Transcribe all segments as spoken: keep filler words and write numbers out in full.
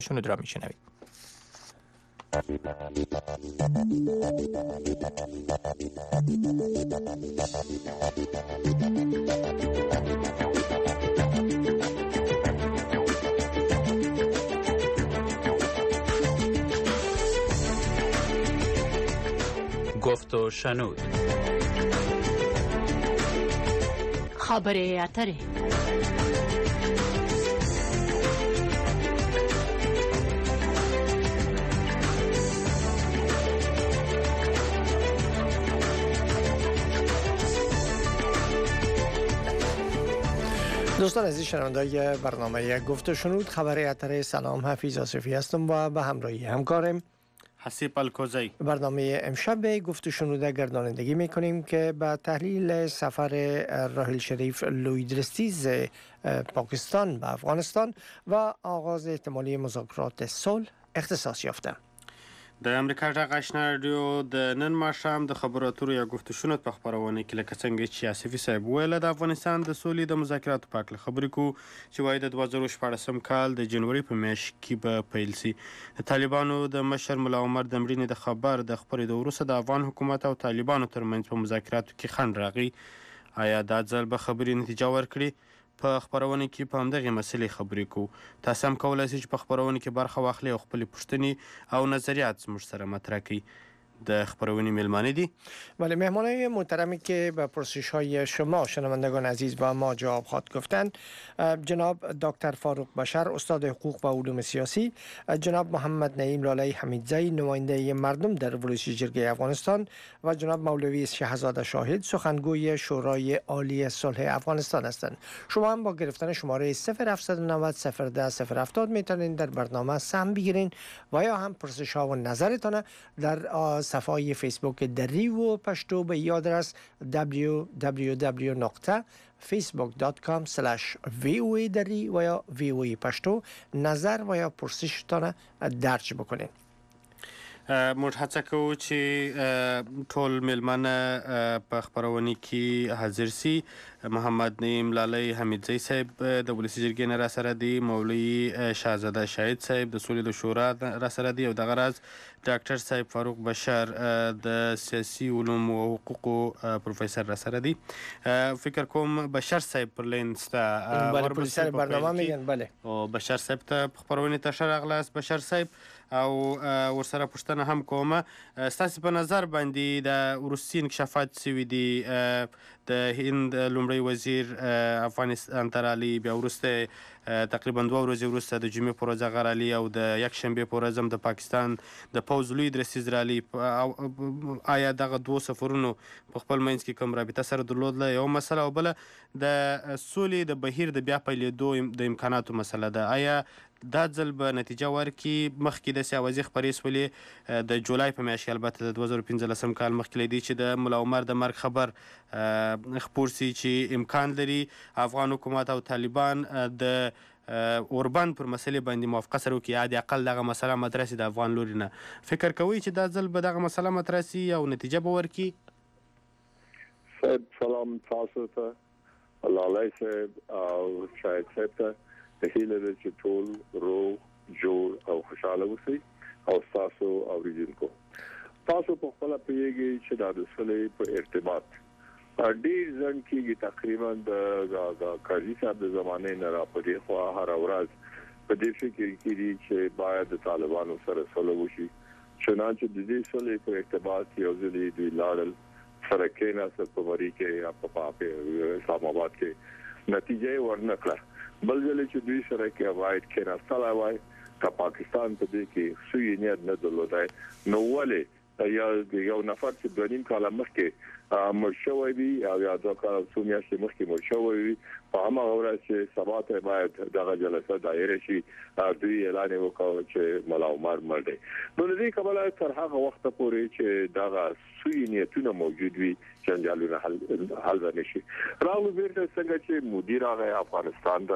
شنود را میشنوید. گفت و شنود. خبر اتره. دوستان عزیز شنوندگان برنامه گفت و شنود خبر اتره، سلام، حفیظ آصفی هستم و به همراهی همکارم حسیب الکوزی. برنامه امشب گفت و شنود گردانندگی میکنیم که به تحلیل سفر راحیل شریف لویدرستیز پاکستان به افغانستان و آغاز احتمالی مذاکرات صلح اختصاص یافته. د امریکا غږ آشنا رادیو د نن ماښام د خبرو اترو یا گفت و شنود په خپرونه کې لکه څنګه چې آصفي صاحب ویل د افغانستان د سولې د مذاکراتو په اړه خبرې کوو چې وايي د دوه زره شپاړسم کال د جنوري په میاشت کې به پیل شي. د طالبانو د مشر ملا عمر د مړینې د خبر د خپرېدو وروسته د افغان حکومت او طالبانو ترمنځ په مذاکراتو کې خنډ راغی. آیا دا ځل به خبرې نتیجه ورکړي؟ په خبرونه کې په همدغه مسلې خبرې کوو. تاسو هم کولای شئ چې په خبرونه کې برخه واخلئ او خپل پوښتنې او نظریات زموږ سره مطرح کړئ. د خبرونی مهمانی دی. بله، مهمانای محترمی که به پرسش های شما شنوندگان عزیز با ما جواب خواهد گفتند جناب دکتر فاروق بشر، استاد حقوق و علوم سیاسی، جناب محمد نعیم لاله حمیدزی، نماینده مردم در ولایت جرگه افغانستان و جناب مولوی شهزاده شاهد، سخنگوی شورای عالی صلح افغانستان هستند. شما هم با گرفتن شماره صفر هفت نه صفر صفر ده صفر هفتاد میتونید در برنامه سهم بگیرین و یا هم پرسش ها و نظرتان در صفحه فیسبوک دری و پشتو به این آدرس دبلیو دبلیو دبلیو دات فیسبوک دات کام اسلش وی او ای دری و یا وی او ای پشتو نظر و یا پرسشتان درج بکنید. موږ هڅه کوو چې ټول میلمانه په خبرونه کې حاضر سي. محمد نعیم لاله حمیدزی صاحب د ولسی جرګې نه را سره دی، مولوی شهزاده شاهد صاحب د سولې د شورا را سره دی او دغه راز ډاکټر صاحب فاروق بشر د سیاسي علوم او حقوقو پروفیسور را سره دی. فکر کوم بشر صاحب پر لین ستا بله پروفیسور برنامه میگن. بله او بشر صاحب ته خبرونه ته ښه راغلاست بشر صاحب او ورسره پوښتنه هم کومه ستاسو په نظر باندې د وروستي انکشافات سوي دي د هند لومړی وزیر افغانستان ته رالی، بیا وروسته تقریبا دوه ورځې وروسته د جمعې په ورځ هغه رالی او د یکشنبې په ورځ هم د پاکستان د پوځ لوی درستیز رالی. آیا دغه دوه سفرونو په خپل منځ کې کوم رابطه سره درلودله؟ یو مسله او بله د سولې د بهیر د بیا پیلېدو د امکاناتو مسله ده. آیا دا ځل به نتیجه ورکړي؟ مخکې داسې اوازې خپرې سولې د جولای په میاشت کې، البته د دوه زره پنځلسم کال مخکې له دې چې د ملا عمر د مرګ خبر خپور سي چې امکان لري افغان حکومت او طالبان د اوربند پر مسلې باندې موافقه سره وکړي، یا د اقل دغه مسله مطرح سي د افغان لوري نه. فکر کوئ چې دا ځل به دغه مسله مطرح سي او نتیجه به ورکړي؟ صاحب سلام تاسو ته، لاله صاحب او شاهد صاحب ته د هیله ده چې ټول روغ جوړ او خوشاله اوسئ او تاسو اوریدونکو تاسو په خپل پیږي چې د سولې په ارتباط ډیر ځن کېږي تقریبا د قاضي صاحب د زمانه نه را پدې خو هر ورځ په دې فکر کې دي چې باید د طالبانو سره سولې وشي. چنانچه د دې سولې په ارتباط یو ځلې د لاړل سره کې نه څه په مری کې یا په پاپه اسلام آباد کې نتیجه ورنکړه. بل ځل چې دوی سره کې وايد کې راستلا وای ک پاکستان ته دې کې سوی نیت نه درلودای نو ولې یا یو نفر چې د نیم کال مخکې مرشوي وي او یا د کال څو میاشتې مخکې مرشوي وي په هغه ورځ چې سبا ته باید دغه جلسه دایره شي دوی اعلان وکړ چې ملا عمر مړ دی. نو دې قبل تر هغه وخت پورې چې دغه سوی نیتونه موجود وي جنجالونه حل حل نشي. راو بیرته څنګه چې مدیر هغه افغانستان دا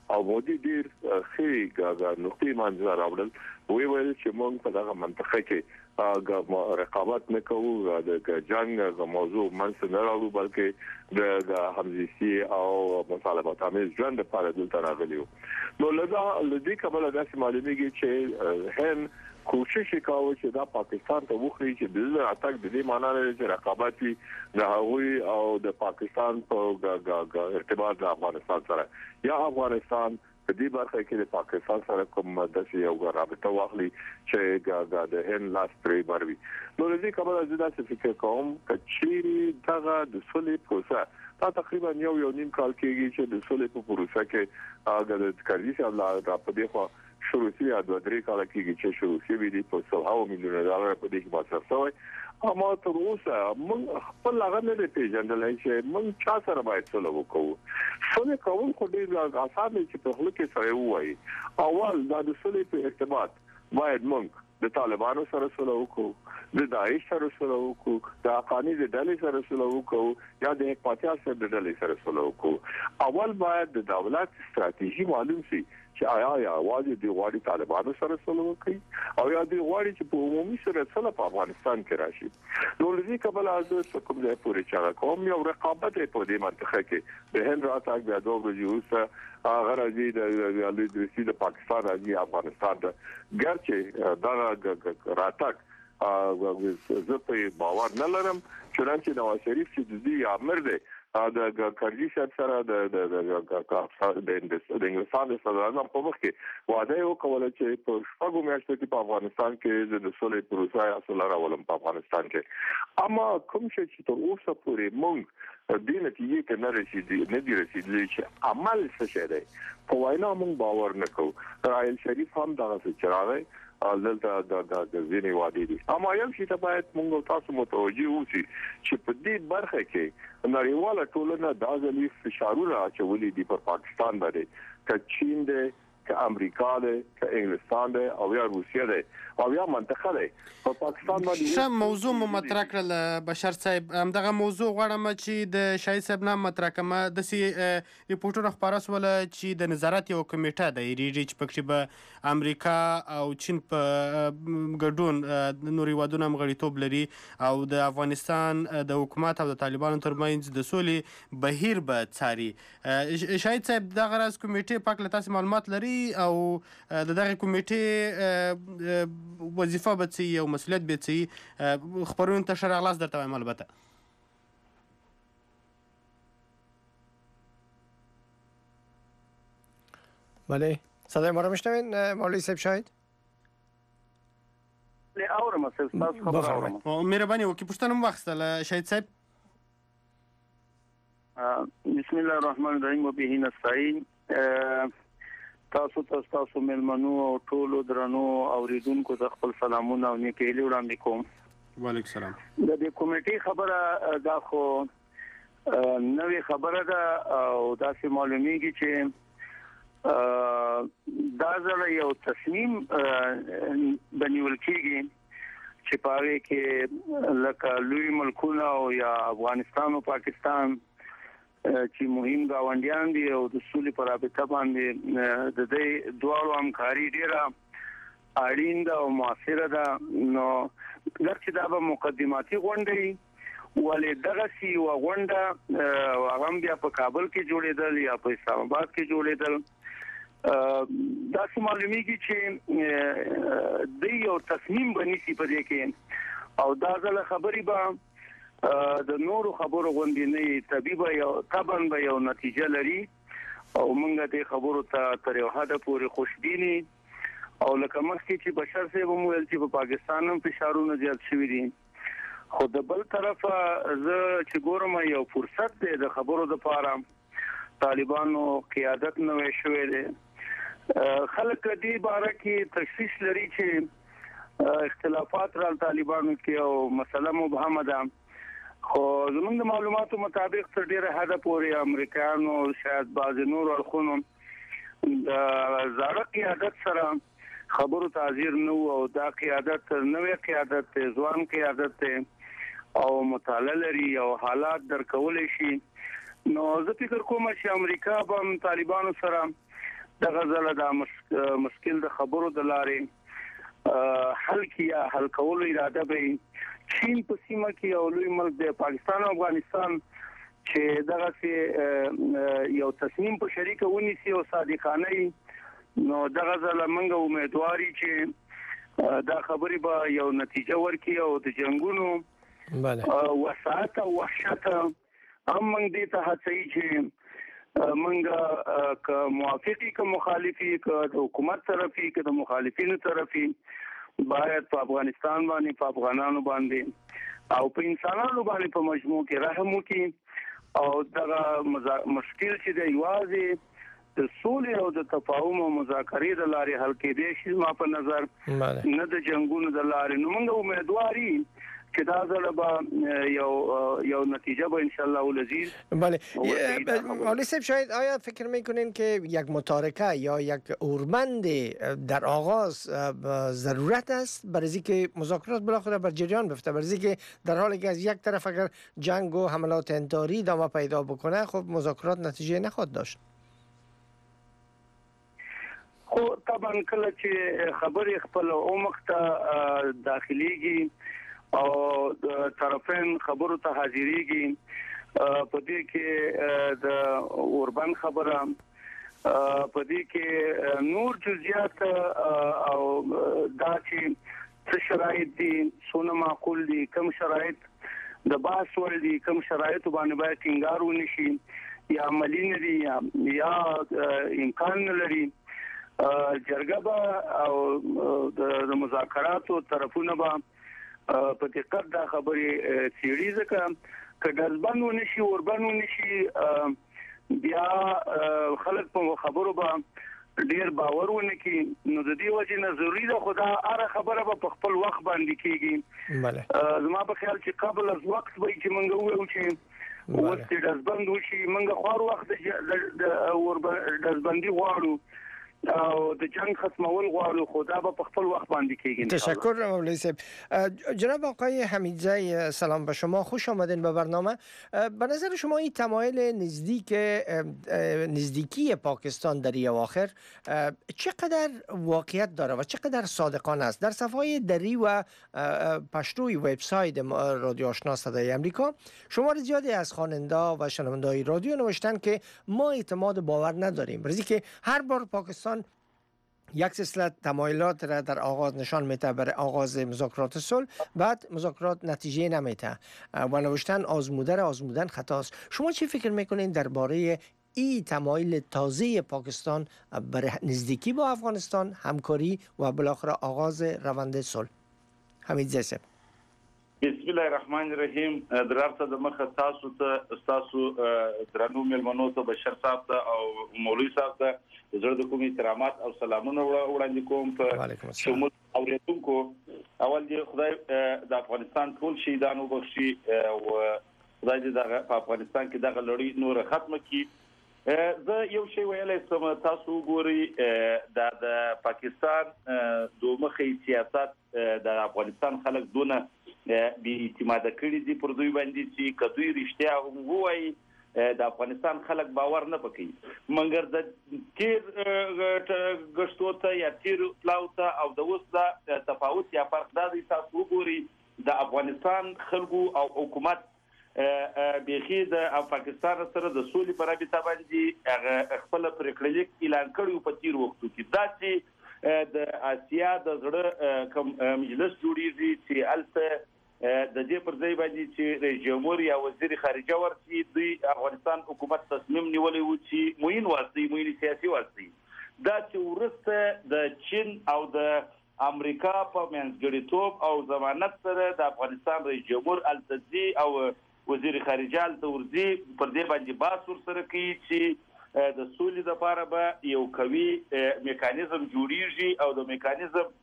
او مودي ډیر ښه غاغه نقطې منځ راوړل وی ویل چې موږ په دغه منطقه کې رقابت نه کوو د جنگ د موضوع منځ نه راوړو بلکې د همزیسي او مطالبات امیز ژوند لپاره دلته راغلیو نو لږه لدی کبل داسې معلومیږي چې هن کوشش وکاوه چې دا پاکستان ته وخري چې د اتاک د دې معنی لري چې رقابت وي د هغوی او د پاکستان په ارتباط د افغانستان سره یا افغانستان په دې برخه کې د پاکستان سره کوم د یو رابطه واخلي چې د هن لاس پرې بروي نو دې کبل د داسې فکر کوم چې دغه د سولې پروسه تا تقریبا یو یو نیم کال کېږي چې د سولې په پروسه کې هغه د کاري چې الله را په دې خوا شروع شي د درې کال کېږي چې شروع شي د په سلهاو میلیون ډالر په دې کې مصرف شوی اما تر اوسه موږ خپل هغه نه پیژندل چې موږ چا سره باید سولې وکړو سولې کول خو ډېر اسانه چې په خلک سره وایي اول دا د سولې په ارتباط باید موږ د طالبانو سره سولې وکړو د داعش سره سولې وکړو د افغاني د ډلې سره سولې وکړو یا د حکومتیا سره د ډلې سره سولې وکړو اول باید د دولت ستراتیژي معلوم شي چې آیا یا واجب دی غواړي طالبانو سره سولې وکړي او یا دی غواړي چې په عمومي سره سره په افغانستان کې راشي نو لږی قبل از کوم ځای پورې چې کوم یو رقابت په دې منطقه کې د هند راتګ بیا دوه ورځې وروسته هغه راځي د لیدرسي د پاکستان راځي افغانستان ته ګرچې دا راتګ زه په باور نه لرم چنانچه نواز شریف چې د دې امر دی د کرزي سره د د د انګلستان د صدراعظم په مخ کې وعده وکړه چې په شپږو میاشتو کې په افغانستان کې د سولې پروسه حاصل راولم په افغانستان کې اما کوم چې تر اوسه پورې موږ د نتیجې ته نه رسیدي نه دي رسیدلي چې عمل څه شي دی په وینا موږ باور نه کوو راهیل شریف هم دغه څه چراغی دلته د د ځینې وادي دي اما یو شي ته باید موږ تاسو متوجي اوسئ چې په دې برخه کې نړیواله ټولنه د ځلې فشارونه اچولي دي په پاکستان باندې چې چین دی که امریکا دی که انګلستان دی او یا روسیه دی او یا منطقه دی په پاکستان باندې ش موضوع مو مطرح کړل بشر صاحب همدغه موضوع غواړم چې د شاهد صاحب نام مطرح کما د سی ریپورټونو خبره سول چې د نظارت یو کمیټه د ریډ چې پکې به امریکا او چین په ګډون د نوري وادونو مغړیتوب لري او د افغانستان د حکومت او د طالبانو ترمنځ د سولې بهیر به څاري شاهد صاحب دغه راز کمیټه پاک له تاسو معلومات لري او د دغه کمیټې وظیفه به څه او مسؤلیت به څه خبرونه ته شرع لاس درته وایم البته بله صدای ما رو میشنوین مولوی صاحب شاهد له اورم تاسو خبر اورم مهرباني وکړئ پوښتنه مو واخیستله شاهد صاحب بسم الله الرحمن الرحیم وبه نستعين تاسو تاسو ملمنو او ټولو درنو اوریدونکو ته خپل سلامونه او نیکه هیلې وړاندې کوم وعلیکم السلام د دې کمیټې خبره دا خو نوې خبره ده او دا چې معلومیږي چې دا ځل یو تصمیم بنیول کېږي چې پاره کې لکه لوی ملکونه او یا افغانستان او پاکستان چې مهم گاونډیان دي او د سولې پر رابطه باندې د دې دوه همکاري ډیره اړین ده او موثره ده نو لکه دا به مقدماتي غونډه ولې دغه سی و غونډه هغه بیا په کابل کې جوړېدل یا په اسلام آباد کې جوړېدل دا څه معلومیږي چې د یو تصمیم بنیسي په دې کې او دا ځله خبري به د نورو خبرو غونډې نه طبيب یو طبعا به یو نتیجه لري او موږ ته خبرو ته تر یو حد پورې خوشبيني او لکه مخکې چې بشر صاحب مو ویل چې په پاکستان هم فشارونه زیات شوي دي خو د بل طرف زه چې ګورم یو فرصت دی د خبرو لپاره طالبانو قیادت نوې شوې ده خلک دې باره کې تشویش لري چې اختلافات را طالبانو کې او مسله مبهمه ده خو زموږ د معلوماتو مطابق تر ډیره حد پورې امریکایانو شاید بعض نور اړخونو د زړه قیادت سره خبرو تعذير نو او دا قیادت نوې قیادت ځوان قیادت او مطالعه لري او حالات درکول شي نو زه فکر کوم چې امریکا به طالبانو سره دغه ځله د مشکل د خبرو د لارې حل کیا حل کول اراده به چین په سیمه کې او لوی ملک د پاکستان او افغانستان چې دغه سي یو تصمیم په شریکه ونیسي او صادقانه نو دغه ځله موږ امیدواري چې دا خبرې به یو نتیجه ورکړي او د جنگونو بله وسعت او وحشت هم موږ دې ته هڅوي چې موږ که موافقي که مخالفي که د حکومت طرفي که د مخالفینو طرفي باید په افغانستان باندې په افغانانو باندې او په انسانانو باندې په مجموع کې رحم وکړي او دغه مشکل چې د یوازې د سولې او د تفاهم او مذاکرې د لارې حل کېدی شي ما په نظر نه د جنگونو د لارې نو موږ امیدواري چې دا ځل به یو یو نتیجه به ان شاء الله العزیز بله مولوی صاحب شاید آیا فکر میکنین که یک متارکه یا یک اورمند در آغاز ضرورت است برای اینکه مذاکرات بالاخره بر جریان بفته برای اینکه در حالی که از یک طرف اگر جنگ و حملات انتحاری ادامه پیدا بکنه خب مذاکرات نتیجه نخواهد داشت خو طبعا کله چې خبرې خپل عمق ته داخليږي او طرفین خبرو ته حاضرېږي په دې کې د اوربن خبره په دې کې نور جزئیات او دا چې څه شرایط دي څونه معقول دي کوم شرایط د باس ول دي کوم شرایط باندې باید ټینګار ونشي یا عملی نه دي یا امکان نه لري جرګه او د مذاکراتو طرفونه به په دقت دا خبرې سیړي ځکه که دزبن ونشي اوربن ونشي بیا خلک په خبرو به ډیر باور ونه کی نو د دې وجه نه ضروری ده خدا اره خبره په خپل وخت باندې کیږي بله زما په خیال چې قبل از وخت به چې موږ وایو چې وخت دزبن وشي موږ خور وخت د اوربن دزبندي غواړو او د جنگ ختمول غواړو خدا به په خپل وخت باندې کیږي تشکر مولوی صاحب جناب آقای حمیدزی سلام به شما خوش آمدین به برنامه به نظر شما این تمایل نزدیک نزدیکی پاکستان در این اواخر چقدر واقعیت داره و چقدر صادقانه است در صفحه دری و پشتوی وبسایت رادیو آشنا صدای امریکا شمار زیادی از خواننده و شنونده‌های رادیو نوشتن که ما اعتماد باور نداریم برای که هر بار پاکستان یک سلسله تمایلات را در آغاز نشان میده برای آغاز مذاکرات صلح بعد مذاکرات نتیجه نمیده و نوشتن آزموده را آزمودن خطاست شما چی فکر میکنین درباره این تمایل تازه پاکستان برای نزدیکی با افغانستان همکاری و بالاخره آغاز روند صلح حمیدزی صاحب بسم الله الرحمن الرحیم درافته د مخه تاسو ته تاسو درنو ملمنو ته بشر صاحب ته او مولوی صاحب ته زړه د کوم احترامات او سلامونه وړاندې کوم په شمول اوریدونکو اول دې خدای د افغانستان ټول شهیدانو بخشي او خدای دې د افغانستان کې دغه لړۍ نور ختمه کړي زه یو شی ویلای سم تاسو ګوري د پاکستان دوه مخې سیاست د افغانستان خلک دونه بي اعتماد کړی دي پر دوی باندې چې کدوې رښتیا هم وایي د افغانستان خلک باور نه پکې منګر د تیر غشتو ته یا تیر پلاو ته او د اوس د تفاوت یا فرق د تاسو وګوري د افغانستان خلکو او حکومت بيخي د پاکستان سره د سولې پر رابطه باندې خپل پریکړلیک اعلان کړی په تیر وختو کې دا چې د آسیا د زړه کوم مجلس جوړیږي چې الته د دې پر ځای باندې چې رئیس جمهور یا وزیر خارجه ورسي دوی افغانستان حکومت تصمیم نیولې و چې موین واسي موین سیاسي واسي دا چې ورسته د چین او د امریکا په منځګړیتوب او ضمانت سره د افغانستان رئیس جمهور التزي او وزیر خارجه التورزي پر دې باندې باس ور سره کوي چې د سولې لپاره به یو قوي میکانیزم جوړیږي او د میکانیزم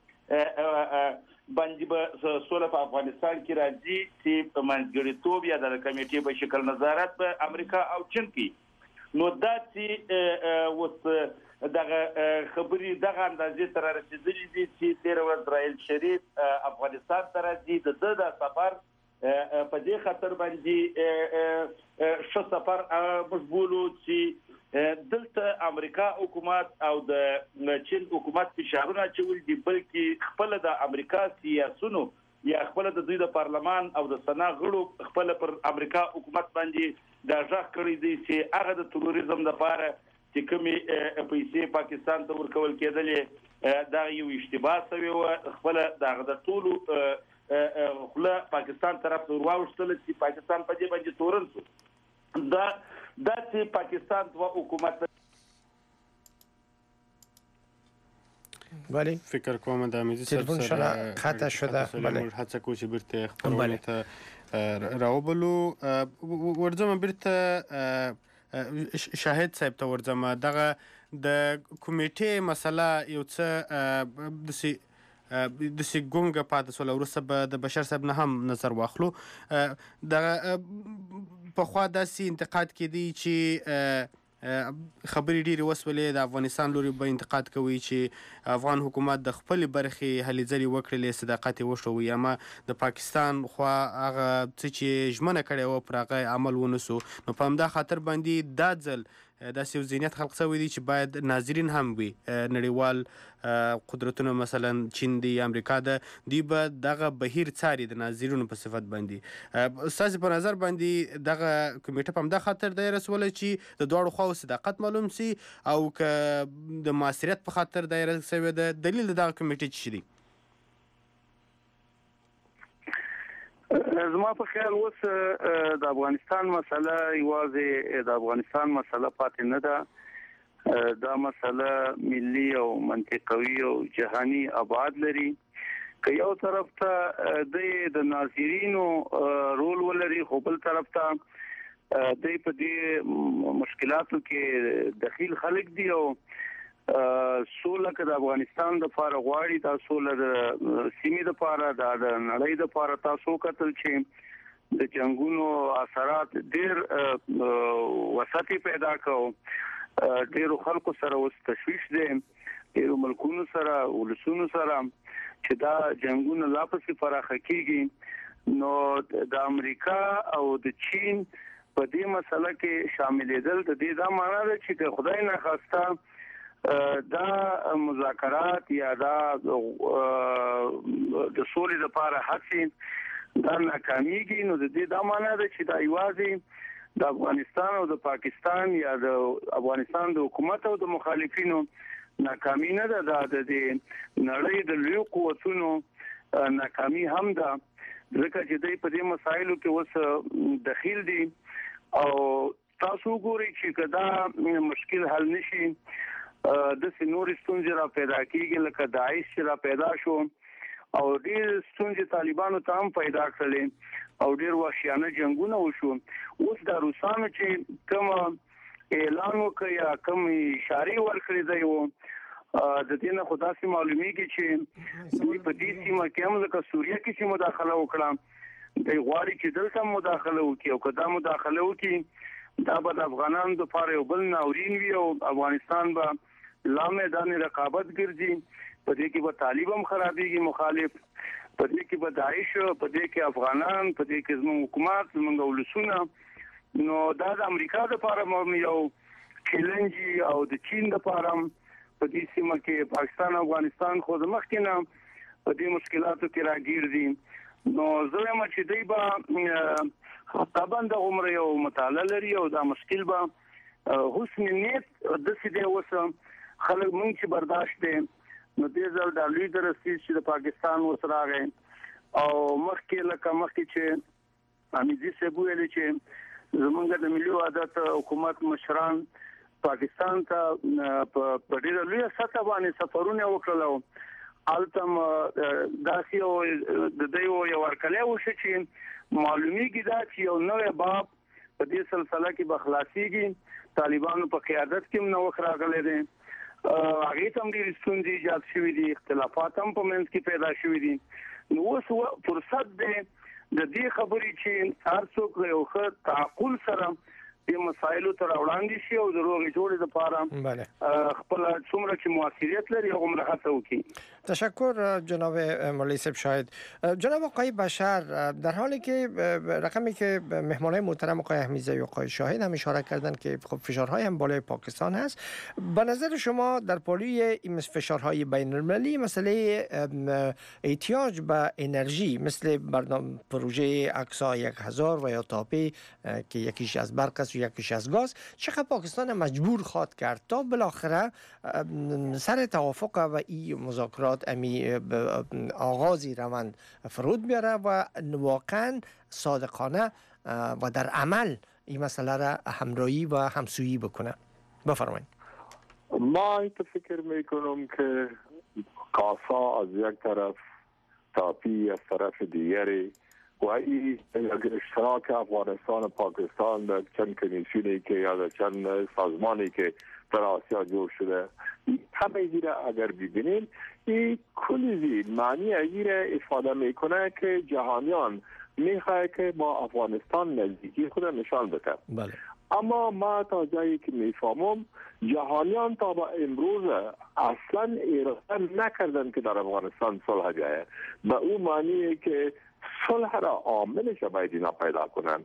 باندې به سولې په افغانستان کې راځي چې په منځګړیتوب یا د کمیټې په شکل نظارت په امریکا او چین کې نو دا چې وس دغه خبري دغه اندازې تر رسیدلې دي چې تیر ورځ اسرائیل شریف افغانستان ته راځي د د سفر په دې خاطر باندې شو سفر مقبولو چې دلته امریکا حکومت او د چین حکومت فشارونه چول دي بلکې خپل د امریکا سیاسيونو یا خپل د دوی د پارلمان او د سنا غړو خپل پر امریکا حکومت باندې دا ځخ کړی دي چې هغه د تروریزم لپاره چې کومي پیسې پاکستان ته ورکول کېدلې دا یو اشتباه شوی و خپل دغه د ټولو خپل پاکستان طرف ته ورواوښتل چې پاکستان په دې باندې تورن شو دا د چې پاکستان د حکومت بله فکر کوم د امیزی تلفن شده خطا شده بله هڅه کوو چې بیرته خپرونې ته راوبلو ورځم بیرته شاهد صاحب ته ورځم دغه د کمیټې مسله یو څه داسې داسې ګونګه پاتې شوله وروسته به د بشر صاحب نه هم نظر واخلو دغه پخوا داسې انتقاد کېدی چې خبرې ډېرې وسولې د افغانستان لوري به انتقاد کوي چې افغان حکومت د خپلې برخې هلې ځلې وکړلې صداقت یې وښوي اما د پاکستان خوا هغه څه چې ژمنه کړې وه پر هغه عمل ونه سو نو په همدا خاطر باندې دا ځل داسې یو ذهنیت خلق شوی دی چې باید ناظرین هم وي نړیوال قدرتونه مثلا چین دی امریکا ده دوی به دغه بهیر څاري د ناظرینو په صفت باندې ستاسې په نظر باندې دغه کمیټه په همدا خاطر دی رسولی چې د دواړو خواو صداقت معلوم سي او که د معاصرت په خاطر دایره شوې ده دلیل د دغه کمیټې څه دی؟ زما په خیال اوس د افغانستان مسله یوازې د افغانستان مسله پاتې نه ده دا مسله ملي او منطقوي او جهاني ابعاد لري که یو طرف ته د ناظرینو رول ولري خو بل طرف ته د په دې مشکلاتو کې دخیل خلک دي او سوله که د افغانستان د لپاره غواړي دا سوله د سیمې لپاره د نړۍ لپاره تاسو کتل چې د جنگونو اثرات ډېر وسعت پیدا کړو ډېر خلکو سره اوس تشویش دي ډېر ملکونو سره ولسونو سره چې دا جنگونه لا پسې پراخه کیږي نو د امریکا او د چین په دې مسله کې شاملېدل د دې دا معنی ده چې خدای نه خواسته دا مذاکرات یا دا د سولې لپاره هڅې دا ناکامېږي نو د دې دا معنی ده چې دا یوازې د افغانستان او د پاکستان یا د افغانستان د حکومت او د مخالفینو ناکامي نه ده دا د نړۍ د لوی قوتونو ناکامي هم ده ځکه چې دوی په دې مسایلو کې اوس دخیل دي او تاسو ګورئ چې کدا مشکل حل نشي د سنور ستونزې را پیدا کیږي لکه داعش را پیدا شو او ډېر ستونزې طالبانو ته هم پیدا کړلې او ډېر وحشیانه جنگونه وشو اوس د روسانو چې کوم اعلان وکړ یا کوم اشاره ورکړې دی و د دې نه خدا سي معلومیږي چې دوی په دې سیمه کې هم لکه سوریه کې چې مداخله وکړه د غواړي چې دلته مداخله وکړي او کدا مداخله وکړي دا به د افغانانو لپاره یو بل ناورین وي او افغانستان به لا میدان رقابت ګرځي په دې کې به طالب هم خرابېږي مخالف په دې کې به داعش په دې کې افغانان په دې کې زموږ حکومت زموږ ولسونه نو دا د امریکا لپاره هم یو چیلنج او د چین لپاره په دې سیمه کې پاکستان او افغانستان خو د مخکې نه په دې مشکلاتو کې راګیر دي نو زه هم چې دوی به طبعا د عمر یو مطالعه لري او دا مشکل به حسن نیت د سیده وسه خلک مونږ چې برداشت دي نو دې ځل د لوی درسي چې د پاکستان وسراغه او مخکې لکه مخکې چې امیزي سبو ویل چې زمونږ د ملي وحدت حکومت مشران پاکستان ته په ډېر لوی سطح باندې سفرونه وکړل التم داسې او د دیو یو ورکلې وشي چې معلومیږي دا چې یو نوې باب په دې سلسله کې بخلاصيږي طالبانو په قیادت کې نو راغلي دي هغه تم دې ستونزې ایجاد شوې دي اختلافات هم په منځ کې پیدا شوې دي نو اوس فرصت ده د دې خبرې چې هر څوک یو ښه تعقل سره د مسایلو تر وړاندې شي او د روغې جوړې لپاره خپل څومره چې موثریت لري هغه مرحله وکړي تشکر جناب مولوی صاحب شاهد. جناب آقای بشر، در حالی که رقمی که مهمانای محترم آقای احمیدزی و آقای شاهد هم اشاره کردن که خب فشارهای هم بالای پاکستان هست، به نظر شما در پالوی این فشارهای بین المللی مسئله احتیاج به انرژی مثل برنامه پروژه اکسا یک هزار و یا تاپی که یکیش از برق است و یکیش از گاز، چقدر پاکستان مجبور خواد کرد تا بالاخره سر توافق و این مذاکرات امی آغازی روند فرود بیاره و واقعا صادقانه و در عمل این مسئله را همراهی و همسویی بکنه؟ بفرمایید. ما فکر میکنم که کاسا از یک طرف، تاپی از طرف دیگری و این اشتراک افغانستان و پاکستان در چند کمیسیونی که یا در چند سازمانی که در آسیا جور شده، همه گیره اگر ببینیم این کلی معنی گیره افاده میکنه که جهانیان میخواه که با افغانستان نزدیکی خود نشان بده. بله. اما ما تا جایی که میفهمم جهانیان تا با امروز اصلا اراده نکردن که در افغانستان صلح جایه. به اون معنی که صلح را عاملش باید اینا پیدا کنن.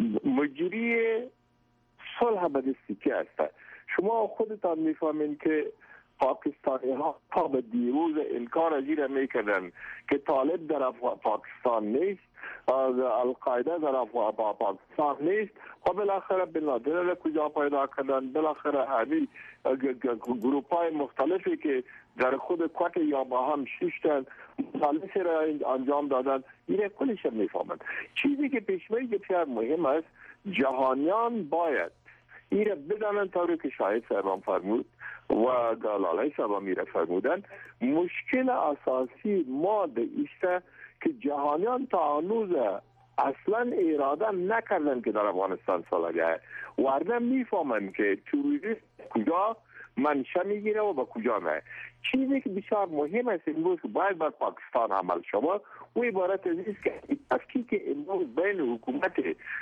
مجری صلح به دستی که است. شما خودتان میفهمین که پاکستانی ها تا به دیروز انکار ازیره میکردن که طالب در پاکستان نیست، القاعده در پاکستان نیست و بالاخره بن لادن را کجا پیدا کردن، بالاخره همین گروپ های مختلفی که در خود کوت یا با هم شیشتن مختلفی را انجام دادن، این کلش میفهمند. چیزی که پیشمایی بسیار مهم است، جهانیان باید این را بدانن طوری که شاهد صاحبان فرمود و لاله صاحبان میره فرمودن. مشکل اساسی ما در ایسته که جهانیان تا هنوز اصلا اراده نکردن که در افغانستان صلح جایه، ورنه میفهمن که توریست کجا منشأ میگیره و به کجا نه. چیزی که بسیار مهم است امروز باید بر پاکستان عمل شود و عبارت از است که تفکیک امروز بین حکومت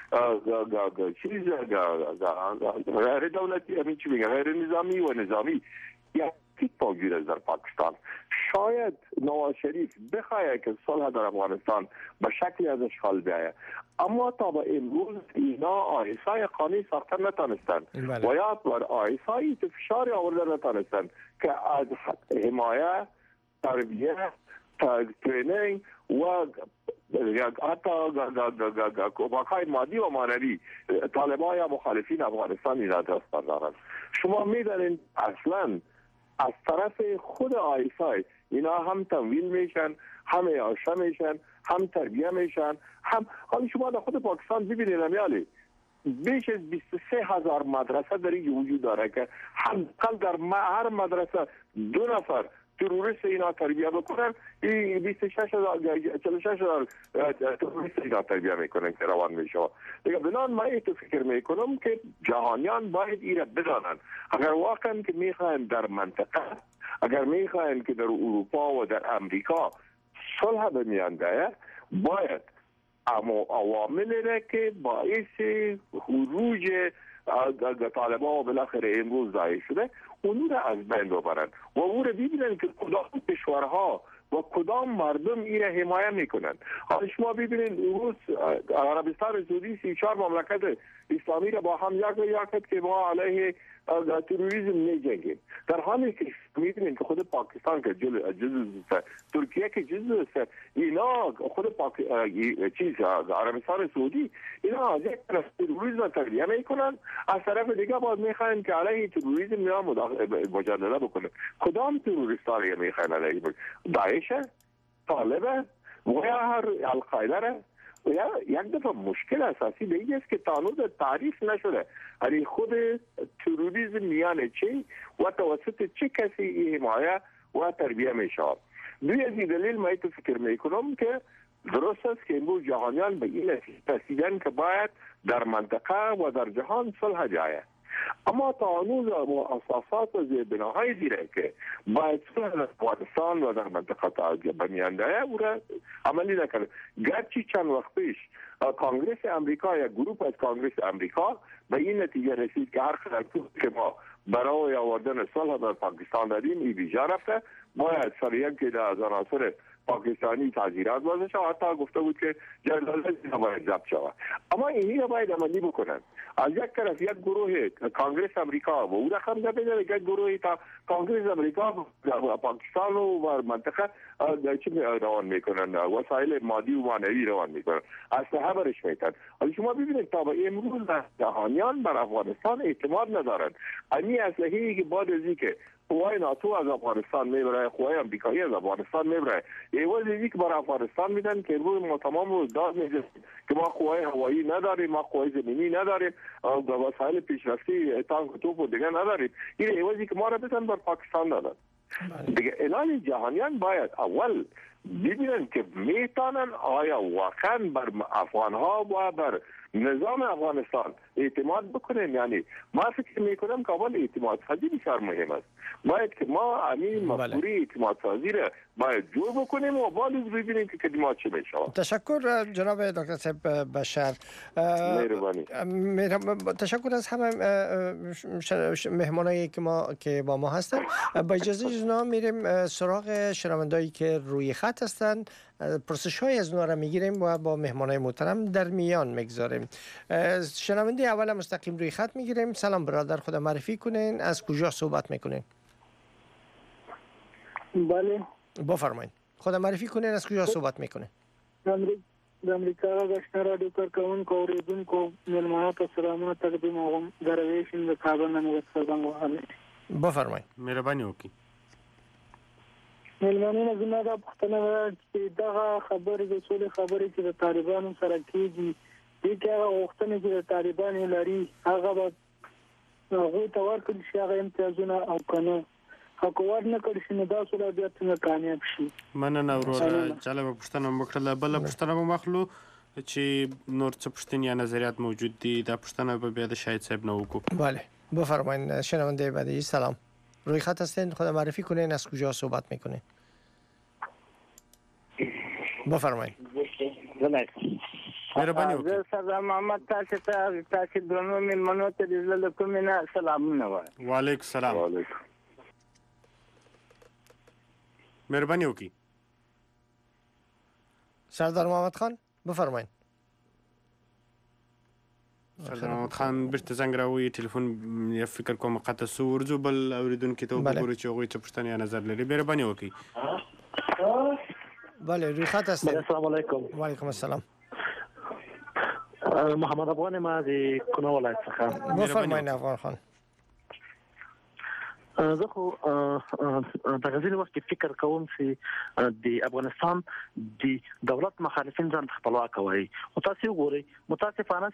چیز غیر دولتی، همین چی میگن، غیر نظامی و نظامی، یک تیک موجود است در پاکستان. شاید نواز شریف بخواهد که صلح در افغانستان به شکلی از اشغال بیاید، اما تا به امروز اینا آیسای قانونی ساختن نتانستن و یا بر آیسای فشار آورده نتانستن که از حمایه، تربیه، ترینینگ و حتی کمک‌های مادی و معنوی طالبان یا مخالفین افغانستان اینا دست دارند. شما میدانید اصلا از طرف خود آیسای اینا هم تمویل میشن، هم اعاشه میشن، هم تربیه میشن، هم حالا شما در خود پاکستان ببینید امیالی بیش از بیست و سه هزار مدرسه در این وجود داره که حداقل در هر مدرسه دو نفر تروریست اینا تربیه بکنن، این بیست و شش هزار چهل و شش هزار تروریست اینا تربیه میکنن که روان میشه. دیگه بنان من ایتو فکر میکنم که جهانیان باید ایره بدانن اگر واقعا که میخواین در منطقه، اگر میخواین که در اروپا و در امریکا صلح بمیانده، باید اما عواملی را که باعث خروج طالبان و بالاخره امروز ظاهر شده اون را از بین ببرن و او را ببینن که کدام کشورها و کدام مردم این را حمایت میکنن. حالا شما ببینید امروز عربستان سعودی سی و چهار مملکت اسلامی را با هم یک یک که ما علیه تروریسم میجنگیم، در حالی که میبینید که خود پاکستان که جزء است، ترکیه که جزء است، اینا خود پاک چیز عربستان سعودی اینا از یک طرف تروریسم تربیه میکنن، از طرف دیگه باز میخواین که علیه تروریسم یا مجادله بکنن. کدام تروریستان را میخواین علیه داعش، طالب و یا هر القاعده؟ یک دفعه مشکل اساسی به این است که تانوز تعریف نشده یعنی خود تروریسم میان چی و توسط چه کسی این حمایه و تربیه میشه. دوی از این دلیل من تو فکر میکنم که درست است که امروز جهانیان به این رسیدن که باید در منطقه و در جهان صلح جایه، اما تا هنوز اساسات و زیربناهای زیره که باید صلح در افغانستان و در منطقه بمیانده او را عملی نکرد. گرچه چند وقت پیش کانگرس امریکا یا گروپ از کانگرس امریکا به این نتیجه رسید که هر خلطوط که ما برای آوردن صلح در پاکستان داریم ای بیجا رفته، باید سریعا که از عناصر پاکستانی تعزیرات وضع شود. حتی گفته بود که جنرال نباید ضبط شود. اما اینی را باید عملی بکنن. از یک طرف یک گروه کانگرس امریکا و او رقم زده داره، یک گروه تا کانگرس امریکا و پاکستان و منطقه چی روان میکنن، وسایل مادی و معنوی روان میکنن، اسلحه برش میتن. حالا شما ببینید تا به امروز جهانیان بر افغانستان اعتماد ندارن. امی اسلحه‌ای که بعد از اینکه قوای ناتو از افغانستان میبره، قوای امریکایی از افغانستان میبره، ایواز اینی که برای افغانستان میدن که روز ما تمام روز داد میزنیم که ما قوای هوایی نداریم، ما قوای زمینی نداریم، وسایل پیشرفتی تانک و توپ و دیگه نداریم. این ایوازی که ما را بدن بر پاکستان دادن. دیگه اعلان جهانیان باید اول ببینن که میتونن آیا واقعا بر افغانها و بر نظام افغانستان اعتماد بکنن. یعنی ما فکر میکنم که اول اعتماد سازی بسیار مهم است. باید که ما همین مفکوره اعتماد سازی را باید جور بکنیم و بعد ببینیم که خدمات چه میشه. تشکر جناب دکتر صاحب بشر. مهربانی. تشکر از همه مهمانایی که ما که با ما هستند. با اجازه جناب میریم سراغ شنوندایی که روی خط هستند. پرسش های از اونها را میگیریم و با مهمانای محترم در میان میگذاریم. شنونده اول مستقیم روی خط میگیریم. سلام برادر، خود معرفی کنین، از کجا صحبت میکنین؟ بله بفرمایید. خود معرفی کنین، از کجا صحبت میکنین؟ د امریکا غشنا رادیو کارکونکو اوریدونکو ملمانو ته سلامونه تقدیم کوم. درویشم د کابل نه مغسلان وهله. بفرمایید. مهرباني وکړئ. ملمانونه زما دا پوښتنه ده چې دغه خبرې د ټولې خبرې چې د طالبانو سره کېږي دې کې هغه غوښتنې چې د طالبانو لري هغه به هغوی ته ورکړل شي هغه امتیازونه او که نه هغه ورنه کړل شي نو دا سوله بیا څنګه کامیاب شي. مننه وروره، جالبه پوښتنه مو وکړله. بله پوښتنه مو واخلو چې نور څه پوښتنې یا نظریات موجود دي. دا پوښتنه به بیا د شاهد صاحب نه وکړو. بله بفرمایید. شنونده بعدی سلام، روی خط هستین، خود معرفی کنین، از کجا صحبت میکنین؟ بفرمایید. مهرباني وکړئ. زه سردار محمد تاسو ته تاسو درنو مېلمنو ته د زړه له کومې نه سلامونه وایم. وعلیکم السلام. مهرباني وکړئ. سردار محمد خان بفرمایید. سردار محمد خان بیرته زنګ راوي، ټلیفون یا فکر کوم قطع سو. ورځو بل اوریدونکي ته وګورو چې هغوی څه پوښتنې یا نظر لري. مهرباني وکړئ. بله روی خط هستین. السلام علیکم. و علیکم السلام. محمد افغان ما د کونړ ولایت څخه. بفرمایید افغان خان. زه خو د غزني وخت کې فکر کوم چې د افغانستان د دولت مخالفین ځان خپلواک وایي. او تاسو وګورئ متاسفانه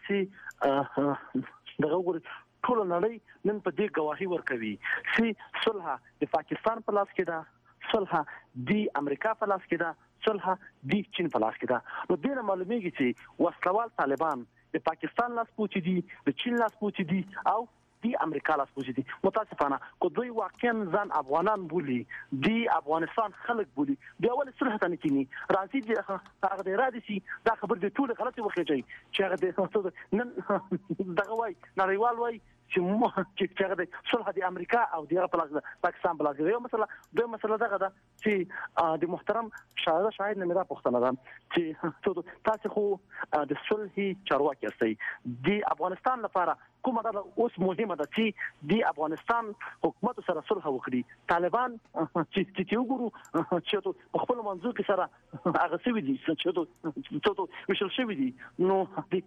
چې دغه وګورئ ټول نړۍ نن په دې گواهی ورکوي چې صلح د پاکستان په لاس کې ده، صلح د امریکا په لاس کې ده، صلح د چین په لاس کې ده. نو دې نه معلومیږي چې وسلوال طالبان د پاکستان لاس پوچي دي، د چین لاس پوچي دي او د امریکا لاس پوچي دي. متاسفانه کو دوی واقعا ځان افغانان بولي، د افغانستان خلک بولي، بیا ولې صلح ته نه کینی؟ راځي چې هغه د اراده سي دا خبر د ټول غلطي وخېږي چې هغه د نن دغه وای نړیوال وای چې هغه د صلح د امریکا او د پاکستان په لاس کې. یو مسله دوی مسله دغه ده چې د محترم شاهد شاهد نه دا پوښتنه ده چې تاسو خو د صلح چارواکي یاستئ، د افغانستان لپاره کومه ده اوس مهمه ده چې د افغانستان حکومت سره صلح وکړي. طالبان چې چې وګورو چې په خپل منځو کې سره هغه سوي دي چې وشل شوي دي. نو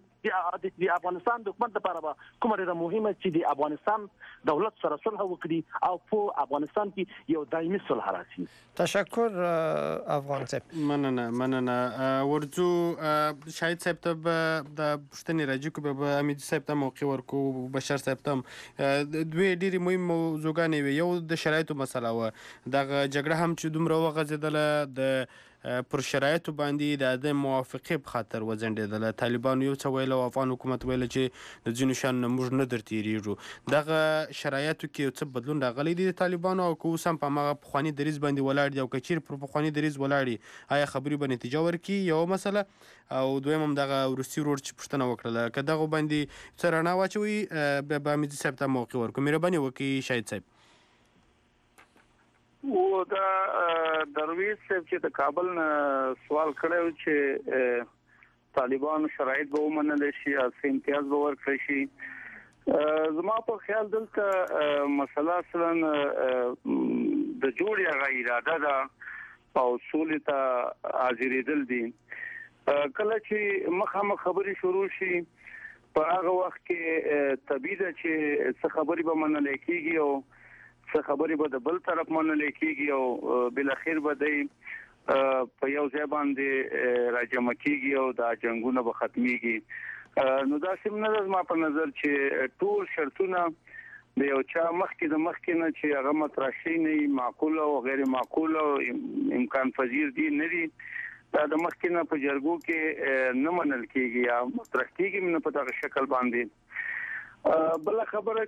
د افغانستان د حکومت لپاره کومه ده مهمه چې د افغانستان دولت سره صلح وکړي او په افغانستان کې یو دایمي صلح راشي. تشکر افغان صاحب. مننه مننه. ورځو شاهد صاحب ته د پوښتنې راځي کو به امید صاحب ته موقع ورکو، بشر صاحب ته دوی ډېرې مهم موضوعګانې وي. یو د شرایطو مسله وه، دغه جګړه هم چې دومره وغځېدله د پر شرایطو باندې د عدم موافقې په خاطر وځنډېدله. طالبانو یو څه ویل او افغان حکومت ویله چې د ځینو شیانو نه موږ نه در تېرېږو. دغه شرایطو کې یو څه بدلون راغلی دی د طالبانو، او که اوس هم په هماغه پخواني دریځ باندې ولاړ دي، او که چیرې پر پخواني دریځ ولاړ دي آیا خبرې به نتیجه ورکړي؟ یوه مسله. او دویم هم دغه وروستي ورور چې پوښتنه وکړله که دغو باندې څه رڼا واچوي بیا به حمیدي صاحب ته موقع ورکړو. مهرباني وکړئ شاهد صاحب. و دا درویش چې د کابل نه سوال کړو چې طالبانو شرایط به ومنل شي او امتیاز به ورکړي شي زما په خیال دلته مسله اصلا د جوړې غیر اراده ده او سولې ته حاضرېدل دي کله چې مخامخ خبري شروع شي په هغه وخت کې طبيعي ده چې څه خبري به منل کېږي او څه خبرې به د بل طرف منل کېږي او بل اخر به دی په یو ځای باندې راجمع کېږي او دا جنگونه به ختميږي نو دا سم نه زما په نظر چې ټول شرطونه د یو چا مخکې د مخکې نه چې هغه مطرح شي نه معقول او غیر معقول او امکان پذیر دي نه دي دا د مخکې نه په جرګو کې نه منل کېږي یا مطرح کېږي نه په دغه شکل باندې بل خبره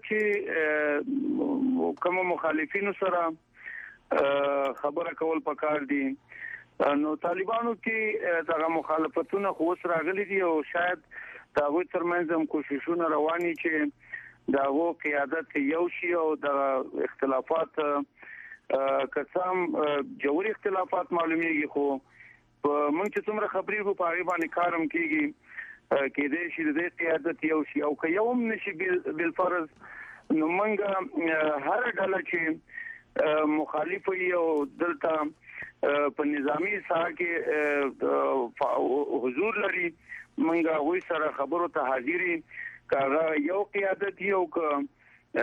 چې کوم مخالفینو سره خبره کول پکار دي نو طالبانو کې دغه مخالفتونه خو سره راغلي دي او شاید دا غوي ترمنځ هم کوششونه رواني چې دا غو قیادت یو شي او د اختلافات قسم جوړي اختلافات معلومیږي خو په مونږ چې څومره خبرې وو په اړه باندې کارم کیږي کې دې شي د قیادت یو شي او که یوم نشي بل فرض نو موږ هر ډله چې مخالف یو دلته په نظامی ساحه کې حضور لري موږ غوي سره خبرو ته حاضرې کاغه یو قیادت یو ک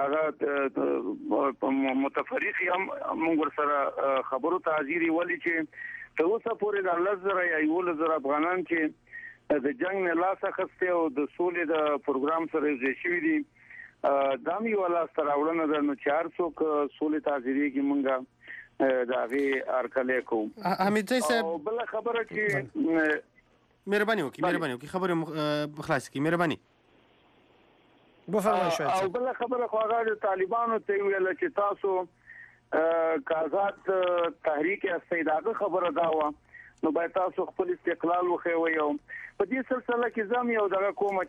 هغه متفرق هم موږ سره خبرو ته حاضرې ولې چې ته اوسه پورې د الله زره یا یو لزر افغانان چې د جنگ نه لاس اخسته او د سولې د پروګرام سره یې شوې دي دامي ولا ستراوړنه د نو چار څوک سولې تاجری کې مونږه داغي ارکلې کو حمید صاحب بل خبره چې مهرباني وکي مهرباني وکي خبره خلاص کی مهرباني بفرمایئ شوي او بل خبره خو هغه طالبانو ته ویل چې تاسو کازات تحریک استیداغه خبره دا و نو باید تاسو خپل استقلال وخوي او په دې سلسله کې زم یو دغه کومه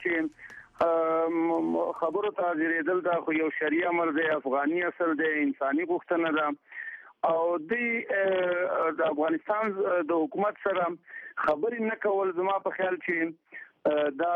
چې خبرو ته حاضرېدل دا خو یو شریعه امر دی افغاني اصل دی انساني غوښتنه ده او د افغانستان د حکومت سره خبرې نه کول زما په خیال چې دا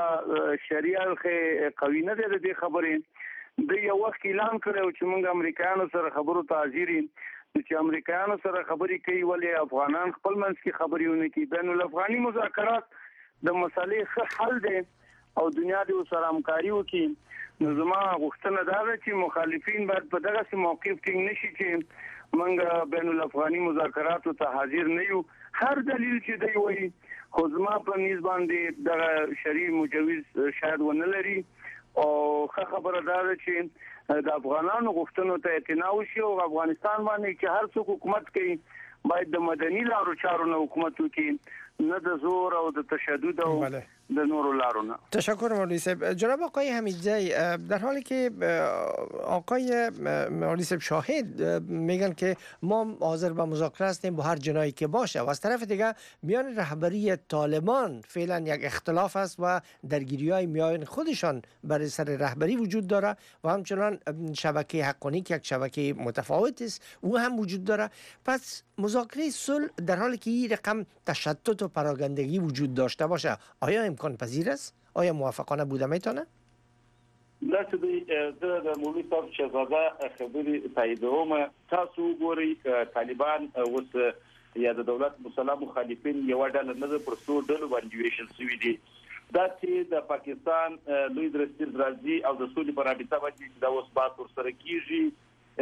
شریعه قوی نه ده د خبرې د یو وخت اعلان کړو چې موږ امریکایانو سره خبرو ته حاضرین چې امریکایانو سره خبرې کوي ولې افغانان خپل منځ کې خبرې ونه کوي بین الافغاني مذاکرات د مسلې ښه حل دی او دنیا دې سره همکاري وکړي نو زما غوښتنه دا ده چې مخالفین باید په دغه موقف کې نشي چې موږ بین الافغاني مذاکرات ته حاضر نه یو هر دلیل چې دی وایي خو زما په نسبت باندې د شرعي مجوز شاید ونه لري او خبره دا ده چې د افغانانو غوښتنو ته اعتنا وشي او افغانستان باندې چې هر څوک حکومت کوي باید د مدني لارو چارو نه حکومت وکړي نه د زور او د تشدد او د نورو لارو نه. تشکر مولوی صاحب. جناب آقای حمیدزی در حالی که آقای مولوی صاحب شاهد میگن که ما حاضر به مذاکره هستیم با هر جنایی که باشه و از طرف دیگه میان رهبری طالبان فعلا یک اختلاف است و درگیری‌های میان خودشان برای سر رهبری وجود داره و همچنان شبکه حقانی که یک شبکه متفاوت است او هم وجود داره. پس مذاکره صلح در حالی که این رقم تشتت و پراگندگی وجود داشته باشه آیا امکان پذیر است؟ آیا موافقانه بوده میتونه؟ دا چې د د مولوی صاحب شهزاده خبري تاییدوم تاسو ګوري طالبان اوس یا د دولت مسلمان مخالفین یو ډول نه پر څو ډول باندې ویشل شوی دي دا چې د پاکستان لوی درستیز راځي او د سولې پر رابطه باندې د اوس بات ور سره کیږي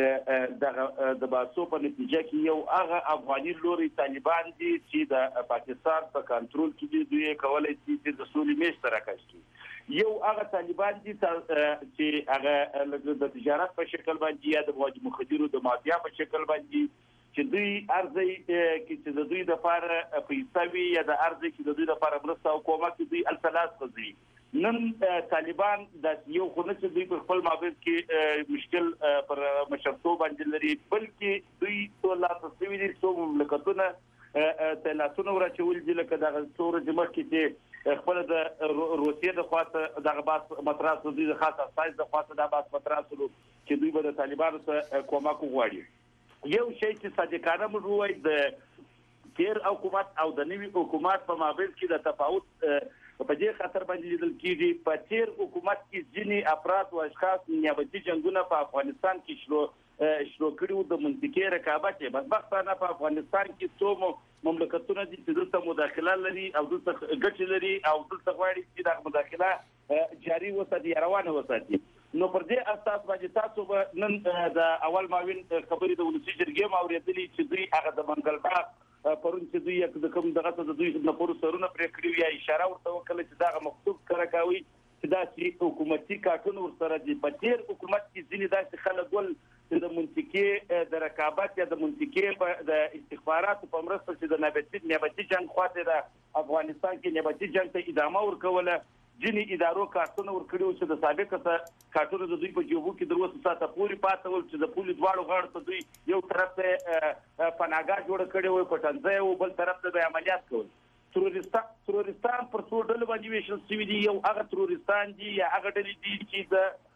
د باسو په نتیجه کې یو هغه افغاني لوري طالبان دي چې د پاکستان په کنټرول کې دي دوی کولای شي چې د سولې میش سره کاشي یو هغه طالبان دي چې هغه د تجارت په شکل باندې یا د مخدرو د مافیا په شکل باندې چې دوی ارزي کې چې د دوی د لپاره پیسې یا د ارزي چې د دوی لپاره مرسته او کومک دوی الثلاث قضیه نن طالبان د یو خونه چې دوی په خپل مابین کې مشکل پر مشرتوب باندې لري بلکې دوی ټول لا تسوي دي څو مملکتونه تلاتونه ورچول دي لکه د څور جمع کې چې خپل د روسیې د خواته د باس متراسو دي د خاصه سایز د خواته د باس متراسو چې دوی به د طالبانو سره کومک وغواړي یو شی چې صادقانه موږ ووایو د تیر حکومت او د نوي حکومت په مابین کې د تفاوت په دې خاطر باندې لیدل کېږي. په تیر حکومت کې ځینې افراد او اشخاص نیابتي جنګونه په افغانستان کې شروع شروع کړي د منطقې رقابت یې بدبختانه په افغانستان کې څو مملکتونه دي چې دلته مداخله لري او دلته ګټې لري او دلته غواړي چې د مداخله جاري وساتي روانه وساتي. نو پر دې اساس باندې تاسو به نن د اول ماوین خبرې د ولسي جرګې ماورېدلې چې دوی هغه د منګلباغ پرون چې دوی یک د کوم دغه د دوی د پورو سرونه پرې کړی یا اشاره ورته وکړه چې دا مکتوب کړه کوي چې دا چې حکومتي کارتون ورسره دي. په تیر حکومت کې ځینې داسې خلک ول چې د منطقې د رقابت یا د منطقې د استخباراتو په مرسته چې د نیابتي نیابتي جنګ خواته د افغانستان کې نیابتي جنګ ته ادامه ورکوله. ځینې ادارو کارتونه ورکړي چې د سابقه کارتونه د دوی په جوبو کې دروسه ساته پوری پاتې ول چې د پولیس دواړو غاړو ته دوی یو طرف ته پناهګاه جوړ کړي وي پټنځای او بل طرف ته عملیات کول. تروریستان تروریستان پر څو ډلې باندې ویشل شوي دي. یو هغه تروریستان دي یا هغه ډلې دي چې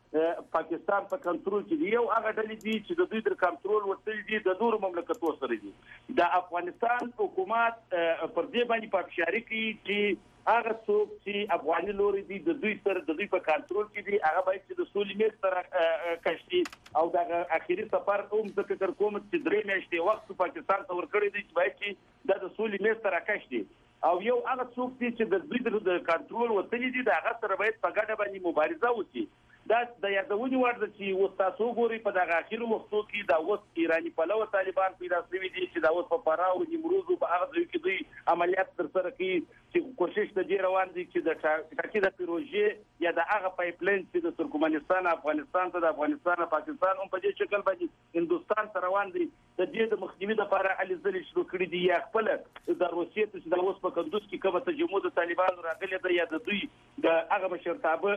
د پاکستان په کنټرول کې دي، یو هغه ډلې دي چې د دوی تر کنټرول ورتلي دي د نورو مملکتونو سره دي. د افغانستان حکومت پر دې باندې پاکشاري کوي چې هغه څوک چې افغاني لوري دي د دوی سره د دوی په کنټرول کې دي هغه باید چې د سولې میز سره کشتي او د اخیری سفر هم د فکر کوم چې درې میاشتې وخت پاکستان ته ورکړی دی چې باید چې د سولې میز سره کشتي او یو هغه څوک چې د دوی د کنټرول وتلی دي د هغه سره باید په ګډه باندې مبارزه وشي. دا د یادونې وړ ده چې اوس تاسو ګورئ په دغه اخیرو وختو کې دا اوس ایراني پلوه طالبان پیدا شوي دي چې دا اوس په فراه او نیمروز په هغه ځای کې دوی عملیات ترسره کوي چې کوشش د دې روان دي چې د ټاکي د پروژې یا د هغه پایپ لاین چې د ترکمنستان افغانستان ته د افغانستان پاکستان هم په دې شکل باندې هندوستان ته روان دي د دې د مخنیوي لپاره علي ځلې شروع کړي دي یا خپل د روسیې ته چې د اوس په کندوز کې کومه تجمع د طالبانو راغلې ده یا د دوی د هغه مشرتابه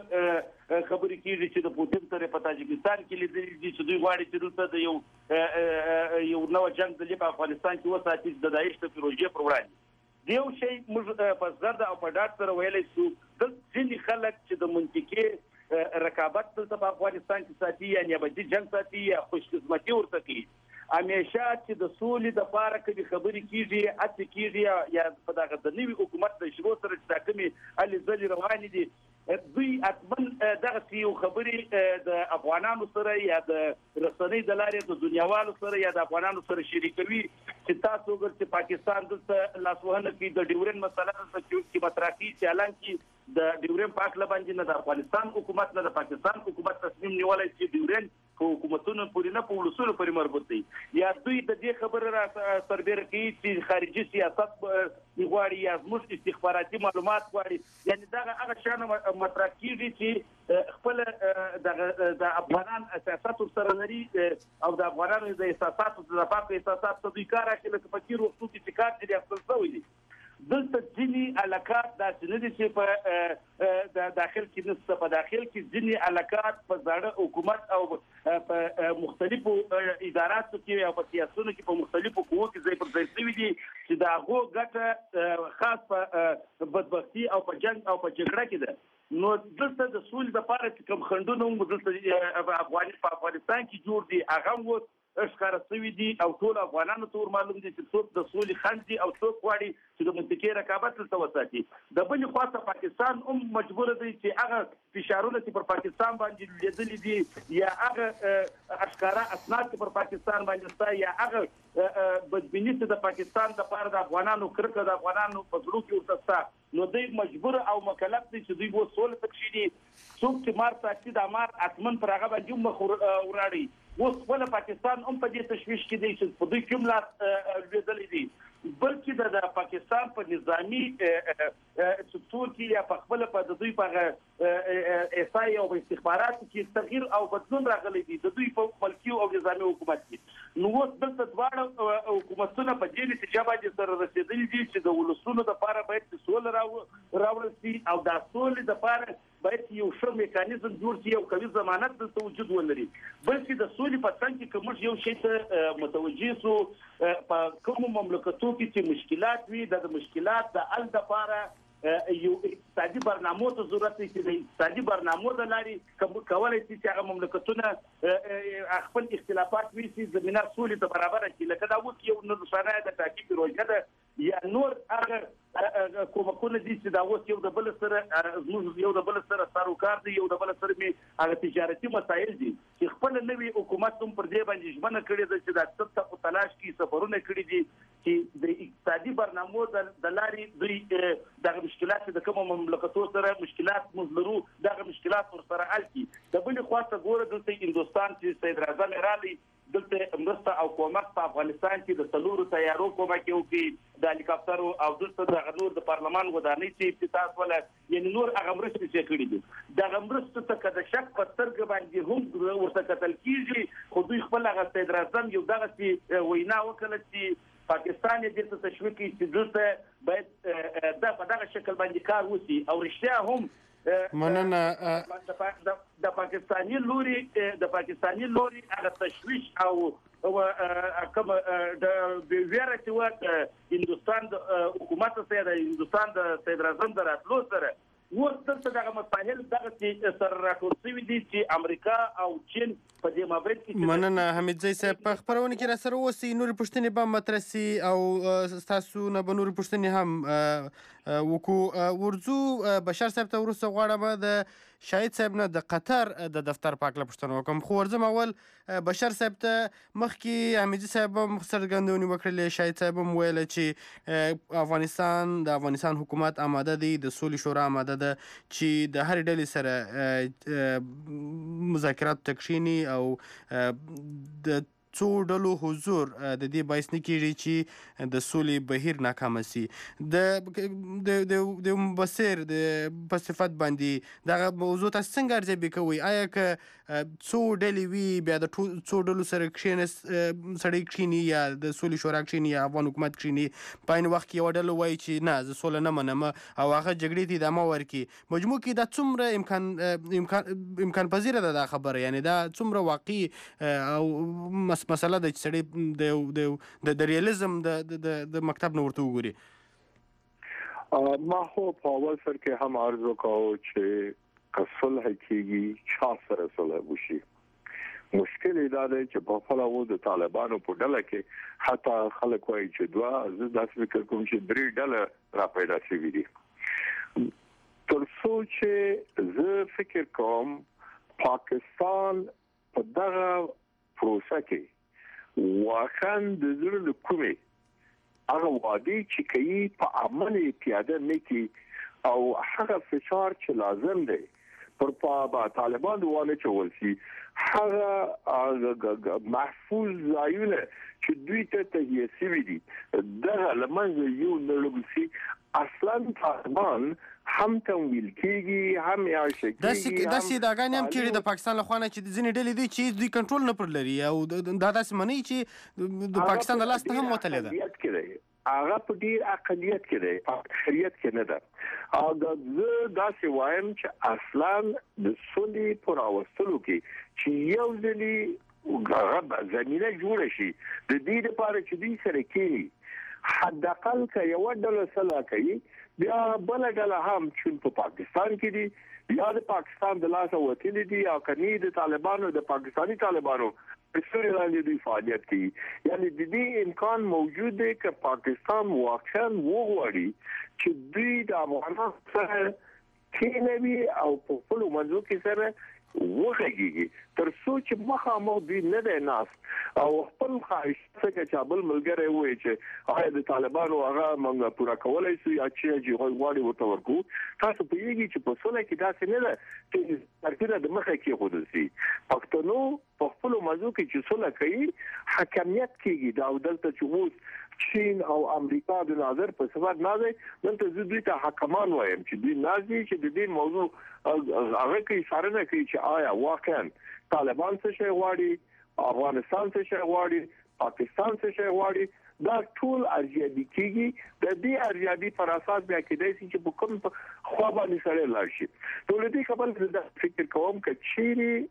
خبرې کېږي چې د پوتین سره په تاجکستان کې لیدلې دي چې دوی غواړي چې دلته د یو یو نو جنگ د په افغانستان کې وساتي د داعش د پروژې پر وړاندې. دیو شی موږ په زرد او په ډاټ سره ویلې شو د ځینې خلک چې د منطقې رقابت په افغانستان کې ساتي یا نیابتي جنگ ساتي یا خوشقسمتي ورته کوي. همیشه چې د سولې د پاره کې خبرې کیږي اته کیږي یا په دغه د نوي حکومت د شروع سره چې تاکمي علي ځلې روان دي دوی اتمن دغه یو خبرې د افغانانو سره یا د رسنۍ د لارې د دنیاوالو سره یا د افغانانو سره شریکوي چې تاسو ګر چې پاکستان د لاسوهنه کې د ډیورن مسله کې مطرح کی چې اعلان کی د ډیورن پاک لباندې نه د افغانستان حکومت نه د پاکستان حکومت تصمیم نیولای چې ډیورن حکومتونو پورې نه په ولسونو پورې مربوط دي یا دوی د دې خبره را سربېره کوي چې خارجي سیاست غواړي یا زموږ استخباراتي معلومات غواړي یعنی دا هغه شان مطرح کیږي چې خپل د افغانان اساسات سره لري او د افغانانو د احساساتو د لپاره احساسات د دوی کار اخلي چې فکر وختو کې کار دي خپل څوي دي دلته ځینې علاقات داسې نه دي چې په د داخل کې نسته په داخل کې ځینې علاقات په زاړه حکومت او په مختلفو اداراتو کې او په سیاستونو کې په مختلفو قوو کې ځای پر ځای شوي دي چې د هغو ګټه خاص په بدبختي او په جنګ او په جګړه کې ده. نو دلته د سولې لپاره چې کوم خنډونه هم دلته افغاني په افغانستان کې جوړ دي هغه هم اشکار شوي دي او ټول افغانانو ته معلوم دي چې څوک د سولې خنډ دي او څوک غواړي چې د منطقې رقابت دلته وساتي. د بلې خوا ته پاکستان هم مجبور دی چې هغه فشارونه چې پر پاکستان باندې لیدلي دي یا هغه اشکارا اسناد چې پر پاکستان باندې ستا یا هغه بدبیني چې د پاکستان د لپاره د افغانانو کرکه د افغانانو په زړه کې ورته ستا نو دوی مجبور او مکلف دي چې دوی وو سولې تکشي څوک چې مار ساتي د مار اتمن پر هغه باندې مخ وراړي. اوس خپل پاکستان هم په دې تشویش کې دی چې په دوی کوم لاس لیدلې دي بلکې د پاکستان په نظامی سکتور کې یا په خپل په دوی په اس آی او استخباراتو کې تغییر او بدلون راغلی دی د دوی په ملکی او نظامی حکومت کې. نو اوس دلته دواړه حکومتونه په دې نتیجه باندې سره رسیدلي دي چې د ولسونو لپاره باید سوله راوړل شي او د سولې لپاره باید یو ښه میکانیزم جوړ شي او قوي ضمانت دلته وجود ولري. بلکې د سولې په څنګ کې کوم یو شی ته متوجه سو په کوم مملکتو کې چې مشکلات وي د مشکلات د حل لپاره یو اقتصادي برنامه ته ضرورت دی چې د اقتصادي برنامو د لارې کولای شي چې هغه مملکتونه خپل اختلافات ویسي زمینه سولې ته برابر کړي لکه دا اوس یو نوشانه د ټاکي پروژه ده یا نور هغه کومکونه دي چې دا اوس یو د بل سره زموږ یو د بل سره سروکار دی یو د بل سره می هغه تجارتي مسایل دي چې خپل نوي حکومت هم پر دې باندې ژمنه کړې ده چې دا څه په تلاش کې سفرونه کړي دي چې د اقتصادي برنامو د لارې دوی دغه مشکلات د کوم مملکتونو سره مشکلات مزلرو دغه مشکلات ور سره حل کړي د بل خوا ته ګوره دلته هندوستان چې سید اعظم رالی دلته مرسته او کومک په افغانستان کې د څلورو تیارو کومک یو کې د هلیکاپټرو او دلته د نور د پارلمان ودانۍ چې افتتاح ولا یعنی نور هغه مرستې چې کړي دي دغه مرستې ته کده شک په سترګ باندې هم ورته کتل کیږي خو دوی خپل هغه سید اعظم یو دغه چې وینا وکړه چې پاکستان یې د تشویق چې دلته باید د په دغه شکل باندې کار وشي او رښتیا هم مننه د پاکستاني لوري د پاکستاني لوري هغه تشویش او کوم د ویره چې و هندوستان د حکومت سره د هندوستان د سید اعظم دراتلو سره ور دلته دغه مسایل دغه چې سره راټول شوي دي چې امریکا او چین په دې مابین کې مننه حمید زئی صاحب په خبرونه کې را سره اوسئ نورې پوښتنې به مطرح سي او ستاسو نه به نورې پوښتنې هم وکړو ورځو بشر صاحب ته وروسته غواړم د شاهد صاحب نه د قطر د دفتر په هکله پوښتنه وکړم خو ورځم اول بشر صاحب ته مخکې حمیدزي صاحب هم څرګندونې وکړلې شاهد صاحب هم ویله چې افغانستان د افغانستان حکومت آماده دی د سولې شورا آماده ده چې د هرې ډلې سره مذاکرات ته کښیني او د څو ډلو حضور د دې باعث نه کیږي چې د سولې بهیر ناکامه سي د د مبصر د په صفت باندې دغه موضوع تاسو څنګه ارزیابي کوئ آیا که څو ډلې وي بیا د څو ډلو سره کښېنس سړی کښېني یا د سولې شورا کښېني یا افغان حکومت کښېني په عین وخت کې یوه ډله وایي چې نه زه سوله نه منم او هغه جګړې ته ادامه ورکړي مجموع کې دا څومره امکان امکان امکان پذیره ده دا خبره یعنی دا څومره واقعي او مسله ده چې سړی د ریالیزم د مکتب نه ورته وګوري ما خو په اول سر کې هم عرض وکړو چې که صلح کېږي چا سره صلح وشي مشکل دا دی چې په خپله و د طالبانو په ډله کې حتی خلک وایي چې دوه زه داسې فکر کوم چې درې ډله را پیدا شوي دي تر څو چې زه فکر کوم پاکستان په دغه پروسه کې واقعا د زړه له کومې هغه وعدې چې کوي په عمل پیاده نه کړي او هغه فشار چې لازم دی پر په طالبان وانه چول شي هغه محفوظ ځایونه چې دوی ته تهیه شوي دي دغه لمنځه یو نه لګسي اصلا طالبان هم تمویل کیږي هم یا شکل داسې داسې داګانې هم کېږي د پاکستان له خوا نه چې ځینې ډلې دي چې دوی کنټرول نه پر لري او دا داسې مني چې د پاکستان د لاس ته هم وتلې ده هغه په ډیر اقلیت کې دی اکثریت کې نه ده او دا زه داسې وایم چې اصلا د سولې پر اوستلو کې چې یو ځلې هغه زمینه جوړه شي د دې لپاره چې دوی سره کېږي حد اقل که یو ډله صلاح کوي بیا بل ډله هم چې په پاکستان کې دي یا د پاکستان د لاسه وتلي دي او کني د طالبانو د پاکستاني طالبانو په سوري باندې دوی فعالیت کوي یعنی د دې امکان موجود دی چې پاکستان واقعا وغواړي چې دوی د افغانستان سره کېنوي او په خپل منځو کې سره وغږیږي تر څو چې مخامخ دوی نه دی ناس او خپل خواهش څخه چې بل ملګری وایي چې آیا د طالبانو هغه موږ پوره کولای شو یا چې چې غواړي ورته ورکو تاسو په یوه کې چې په سولې کې داسې نه ده چې ترکیه د مخه کې خود سي پښتنو په خپل موضوع کې چې سولې کوي حاکمیت کېږي دا دلته چې اوس چین او امریکا د نظر په صفات نه دی دلته زه دوی ته حکمان وایم چې دوی نازي چې د دې موضوع هغه کې اشاره نه کوي چې آیا واقعا طالبان څه شي غواړي افغانستان څه شي غواړي پاکستان څه شي غواړي دا ټول ارزیابي کیږي د دې ارزیابي پر اساس بیا کېدای شي چې په کوم خوا باندې سره لاړ شي ټول دې خبر د فکر کوم چې چیرې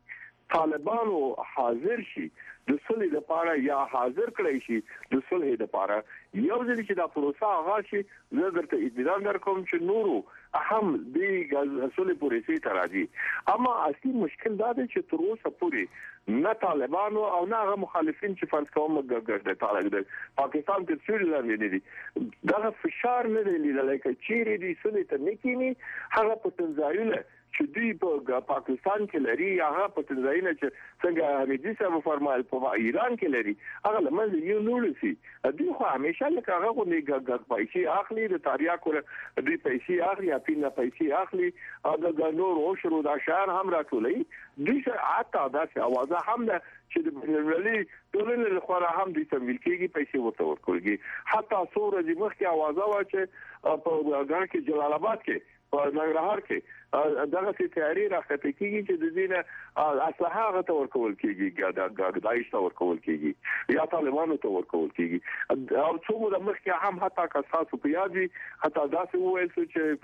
طالبانو حاضر شي د صلح لپاره یا حاضر کړی شي د صلح لپاره یو ځل چې دا پروسه آغاز شي زه درته اطمینان درکوم چې نورو اهم د صلح پروسې ته راځي اما اصلي مشکل دا دی چې تر اوسه پورې نه طالبانو او نه هغه مخالفین چې فرض کوم د طالب پاکستان کې څیر لاندې دي دا فشار نه دی لیدل چې چیرې دي صلح ته نه کینی هغه پټنځایونه چې دوی په پاکستان کې لري هغه پټنځایونه چې څنګه حمیدي صاحب فرمایل په ایران کې لري هغه لمن یو نورسي دوی خو همیشه لکه هغه کو نه ګګ پیسې اخلي د تاریخ کول دوی پیسې اخلي یا پینا پیسې اخلي او د نور او شروع د شهر هم راټولي دوی سره اته داسې اوازه هم ده چې د بنرالي ټولنې لپاره هم د تمویل کېږي پیسې ورته ورکوي حتی څوره د مخکې اوازه وا چې په ګان کې جلال آباد کې په ننګرهار کې دغه څه تیاری راخته کیږي چې د دینه اصله هغه ته ورکول کیږي د داعش ته ورکول کیږي یا طالبانو ته ورکول کیږي او څو د مخکې هم حتی کساتو په یادي حتی داسې وایي چې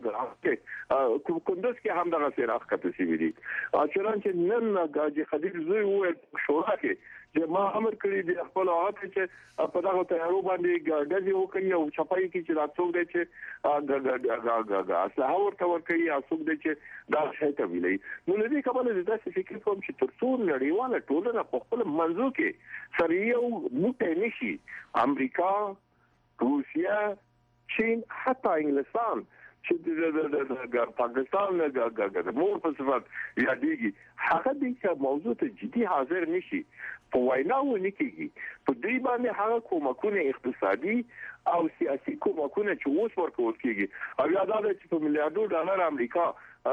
په کندوز کې هم دغه څه راخته شي دي چرانچه نن غاجي خدیر زوی وایي شورا کې چې ما امر کړی دی خپل هغه چې په دغه تیارو باندې ګډي وکړي او چپای کې چې راڅوک دی چې اصله ورته ورکړي او څوک دی چې دا شی ته ویلي نو لدی کبل د تاسو فکر کوم چې تر څو نړیواله ټولنه په خپل منځو کې سره یو موټی نشي امریکا روسیا چین حتی انګلستان چې د پاکستان د مور په صفت یادېږي هغه د چې موضوع ته جدي حاضر نشي په ویناو نه کېږي په دې باندې هغه کومکونه اقتصادي او سیاسي کومکونه چې اوس ورکول کېږي او یاد ده چې په میلیارډو ډالر امریکا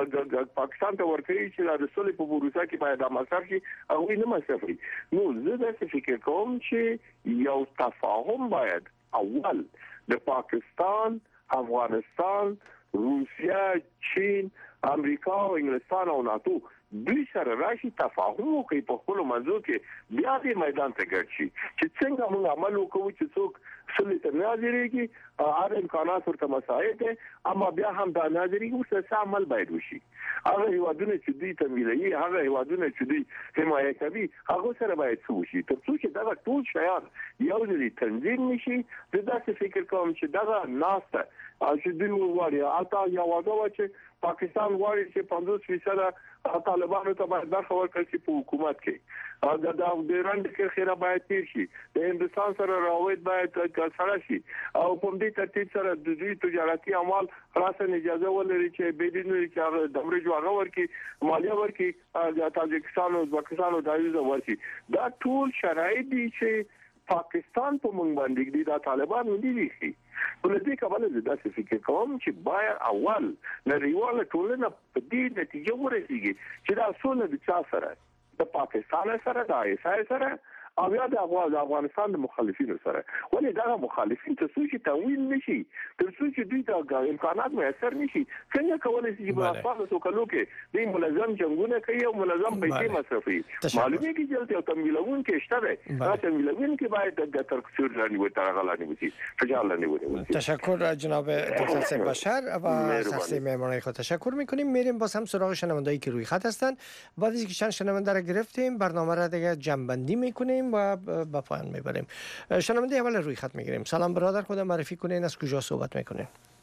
پاکستان ته ورکړي چې د صلح په پروسه کې باید د مصرف شي او نه مصرفي نو زه د فکر کوم چې یو تفاهم باید اول د پاکستان افغانستان روسیا چین امریکا او انګلستان او ناتو دوی سره راشي تفاهم وکړي په خپل منځو کې بیا دې میدان ته ګرځي چې څنګه موږ عمل وکړو چې څوک صلح ته ناظرېږي هر امکانات ورته مساعد دي اما بیا هم دا ناظرېږي چې څه عمل باید وشي هغه هیوادونه چې دوی تمویلوي هغه هیوادونه چې دوی حمایت کوي هغه سره باید څه وشي تر څو چې دا ټول شیان یو ځای تنظیم نشي د داسې فکر کوم چې دا ناسته چې دوی وایي اته یا واده و چې پاکستان غواړي چې پنځوس فیصد طالبانو ته باید برخه ورکړي چې په حکومت کې دا د ایران د خیره باید تیر شي د هندستان سره روابط باید سره شي او په دې ترتیب سره د دوی تجارتي اعمال خلاصه اجازه ولري چې بدین چې د امریکا هغه ورکی مالیه ورکی د تاجکستان او ازبکستان او دایزه ورکی دا ټول شرایط دي چې پاکستان په مونږ باندې دي دا طالبان ندي دي ولدي کبل د داسې فکر کوم چې باید اول نړیواله ټولنه په دې نتیجه ورسیږي چې دا څونه د چا سره د پاکستان سره د ایسای سره او یا د افغانستان د مخالفینو سره ولې دا مخالفین ته څه چې تمویل نشي تر څو چې دوی ته امکانات میسر نشي څنګه کولای شي چې په اساسو څو کلو کې د ملزم جنگونه کوي او ملزم پیسې مصرفي معلومه کې جلته او تمویلون کې شته ده دا تمویلون کې باید د ترکسور رانی و ترغلانی وسی فجالانی و تشکر جناب دکتر سید بشر و شخصی مهمانای خود تشکر میکنیم. میریم باز هم سراغ شنوندهایی که روی خط هستند. بعد از اینکه چند شنونده را گرفتیم برنامه را دیگه جمع‌بندی میکنیم و به پایان میبریم. شنونده اول روی خط میگیریم. سلام برادر، خودم معرفی کنین، از کجا صحبت میکنین؟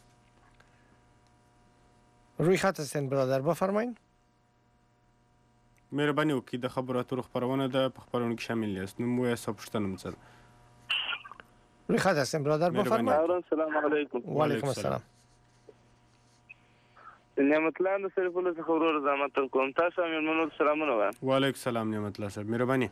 روی خط هستین برادر، بفرمایید. مهرباني وکړئ د خبراتو خبرونه د خبرونو کې شامل یاست. نو مو یې پوښتنه مڅل. روی خط هستین برادر، بفرمایید. السلام علیکم. و علیکم السلام. نعمت الله د سره په لږ خبرو رضامت کوم. تاسو هم منو سلامونه وایم. و علیکم السلام نعمت الله صاحب، مهرباني.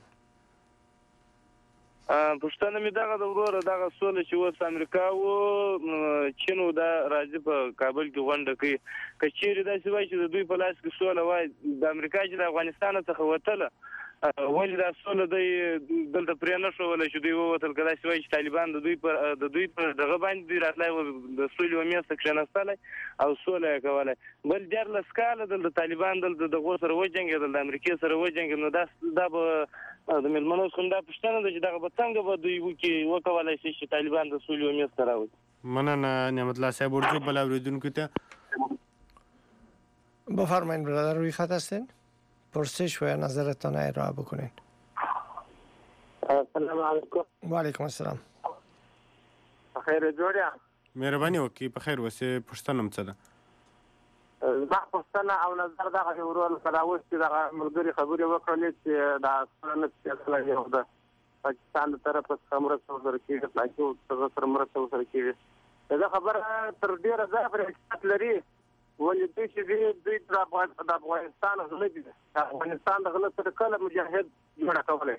پښتنه می دغه د وروره دغه سول چې اوس امریکا او چین د راځي په کابل کې غونډه کوي کچېری دا څه وایي چې دوی په لاس کې سول وای د امریکا چې د افغانستان څخه وتله ولې دا سول د دلته پرې نه شو ولې چې دوی ووتل کله چې وایي چې طالبان د دوی پر د دوی پر دغه باندې راتلای د سولې و میاسته کښناستلای او سول یې کولای بل ډېر لسکاله د طالبان د دغه سره وجنګېدل د امریکا سره وجنګېدل نو دا دا د ملمنو څخه دا پښتنه د چې دغه څنګه به دوی وکي وکولای شي چې طالبان د سولې و میاسته راوړي. مننه نعمت الله صاحب. ورجو بل اوریدونکو ته بفرمایید برادر، روی خط هستین. پرسش و نظرتان ارائه بکنین. السلام علیکم. و علیکم السلام. بخیر جوړیا. مهرباني وکړئ په خیر وسه پښتنه څه ده؟ ما پښتنه او نظر دغه ورول کلاوس چې دغه ملګری خبرې وکړلې چې دا څنګه چې یو ده پاکستان د طرف څخه مرسته وکړي چې پلاکو څنګه سره مرسته وکړي. دا خبره تر ډیره ځای حقیقت لري ولې دوی چې دوی د افغانستان غله دي. افغانستان د غله سره کله مجاهد جوړ کولای.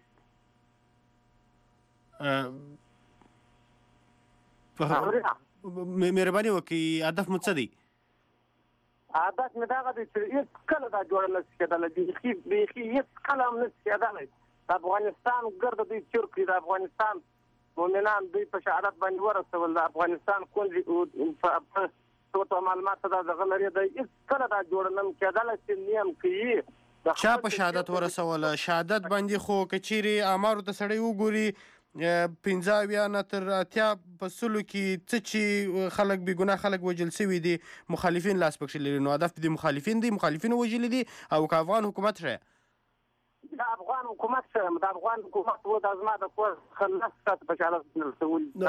مهرباني وکړئ هدف مو څه دی؟ هدف مې دغه دی چې هېڅ کله دا جوړه نه شي کېدلی. بیخي بیخي هېڅ کله هم نه شي کېدلی. د افغانستان ګرده دوی چور کړي. د افغانستان مؤمنان دوی په شهادت باندې ورسول. د افغانستان کونډې څو معلومات دا دغه لري دی هېڅ کله دا جوړه نه کېدلی چې نیم کوي. چا په شهادت ورسوله؟ شهادت باندې خو که چیرې اعمارو ته سړی وګوري پنځه اویا نه تر اتیا په سلو کې څه چې خلک بې ګناه خلک وژل سوي دي مخالفین لاس پکښې لري. نو هدف د مخالفین دی مخالفینو وژلي دي او که افغان حکومت ښیه د افغان حکومت سره د افغان حکومت و د زما د کور خلاص سات په شاله رسول دا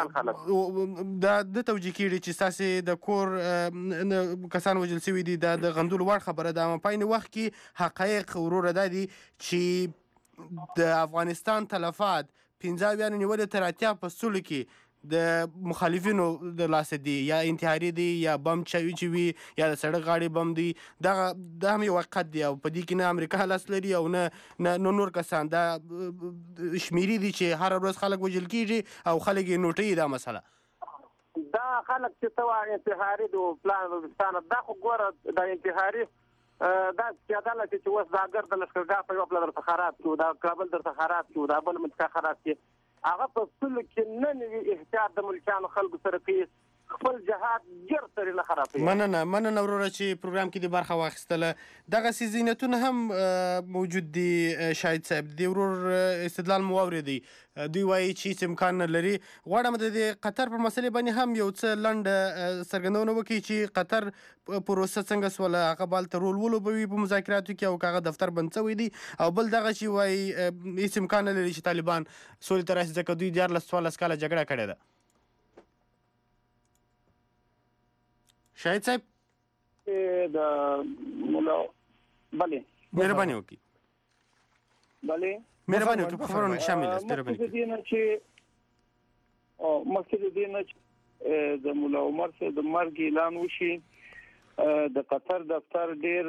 د توجیه کیږي چې ستاسې د کور کسان وژل سوي دي دا د غندلو وړ خبره ده. اما په عین وخت کې حقایق وروره دا دي چې د افغانستان تلفات پنځه اویا نه نیولې تر اتیا په سلو کې د مخالفینو د لاسه دي، یا انتحاري دي یا بم چوي چې وي یا د سړک غاړې بم دي. دغه دا هم یو حقیقت دی او په دې کې نه امریکا لاس لري او نه نه نور کسان. دا شمیرې دي چې هره ورځ خلک وژل کېږي او خلک یې نوټوي. دا مسله دا خلک چې ته وایې انتحاري دي پلان وزستانه دا خو ګوره د انتحاري دا کېدله چې اوس دا ګرد لښکرګاه په یو پله درته خراب کړو، دا کابل درته خراب کړو، دا بل منطقه خراب کړي. هغه په سلو کې نه نوي احتیاط د ملکیانو خلکو سره کوي. خپل جهاد ګر سره نه خرابوي. مننه مننه وروره چې پروګرام کې د برخه واخیستله. دغسې زینتونه هم موجود دي شاهد صاحب. د ورور استدلال مو واورېدی. دوی وایي چې هېڅ امکان نه لري. غواړم د قطر په مسلې باندې هم یو څه لنډه څرګندونه وکړي چې قطر پروسه څنګه سوله، هغه به هلته رول ولوبوي په مذاکراتو کې او که هغه دفتر بند شوی دی. او بل دغه چې وایي هېڅ امکان نه لري چې طالبان سولې ته راسي ځکه دوی دیارلس څوارلس کاله جګړه کړې ده. شاهد صاحب د مولا بله مهرباني وکړئ. بله مهرباني وکړئ په خبرونو کې شامل یاست. مهرباني مخکې د دې نه چې مخکې د دې نه چې د مولا عمر صاحب د مرګ اعلان وشي د قطر دفتر ډېر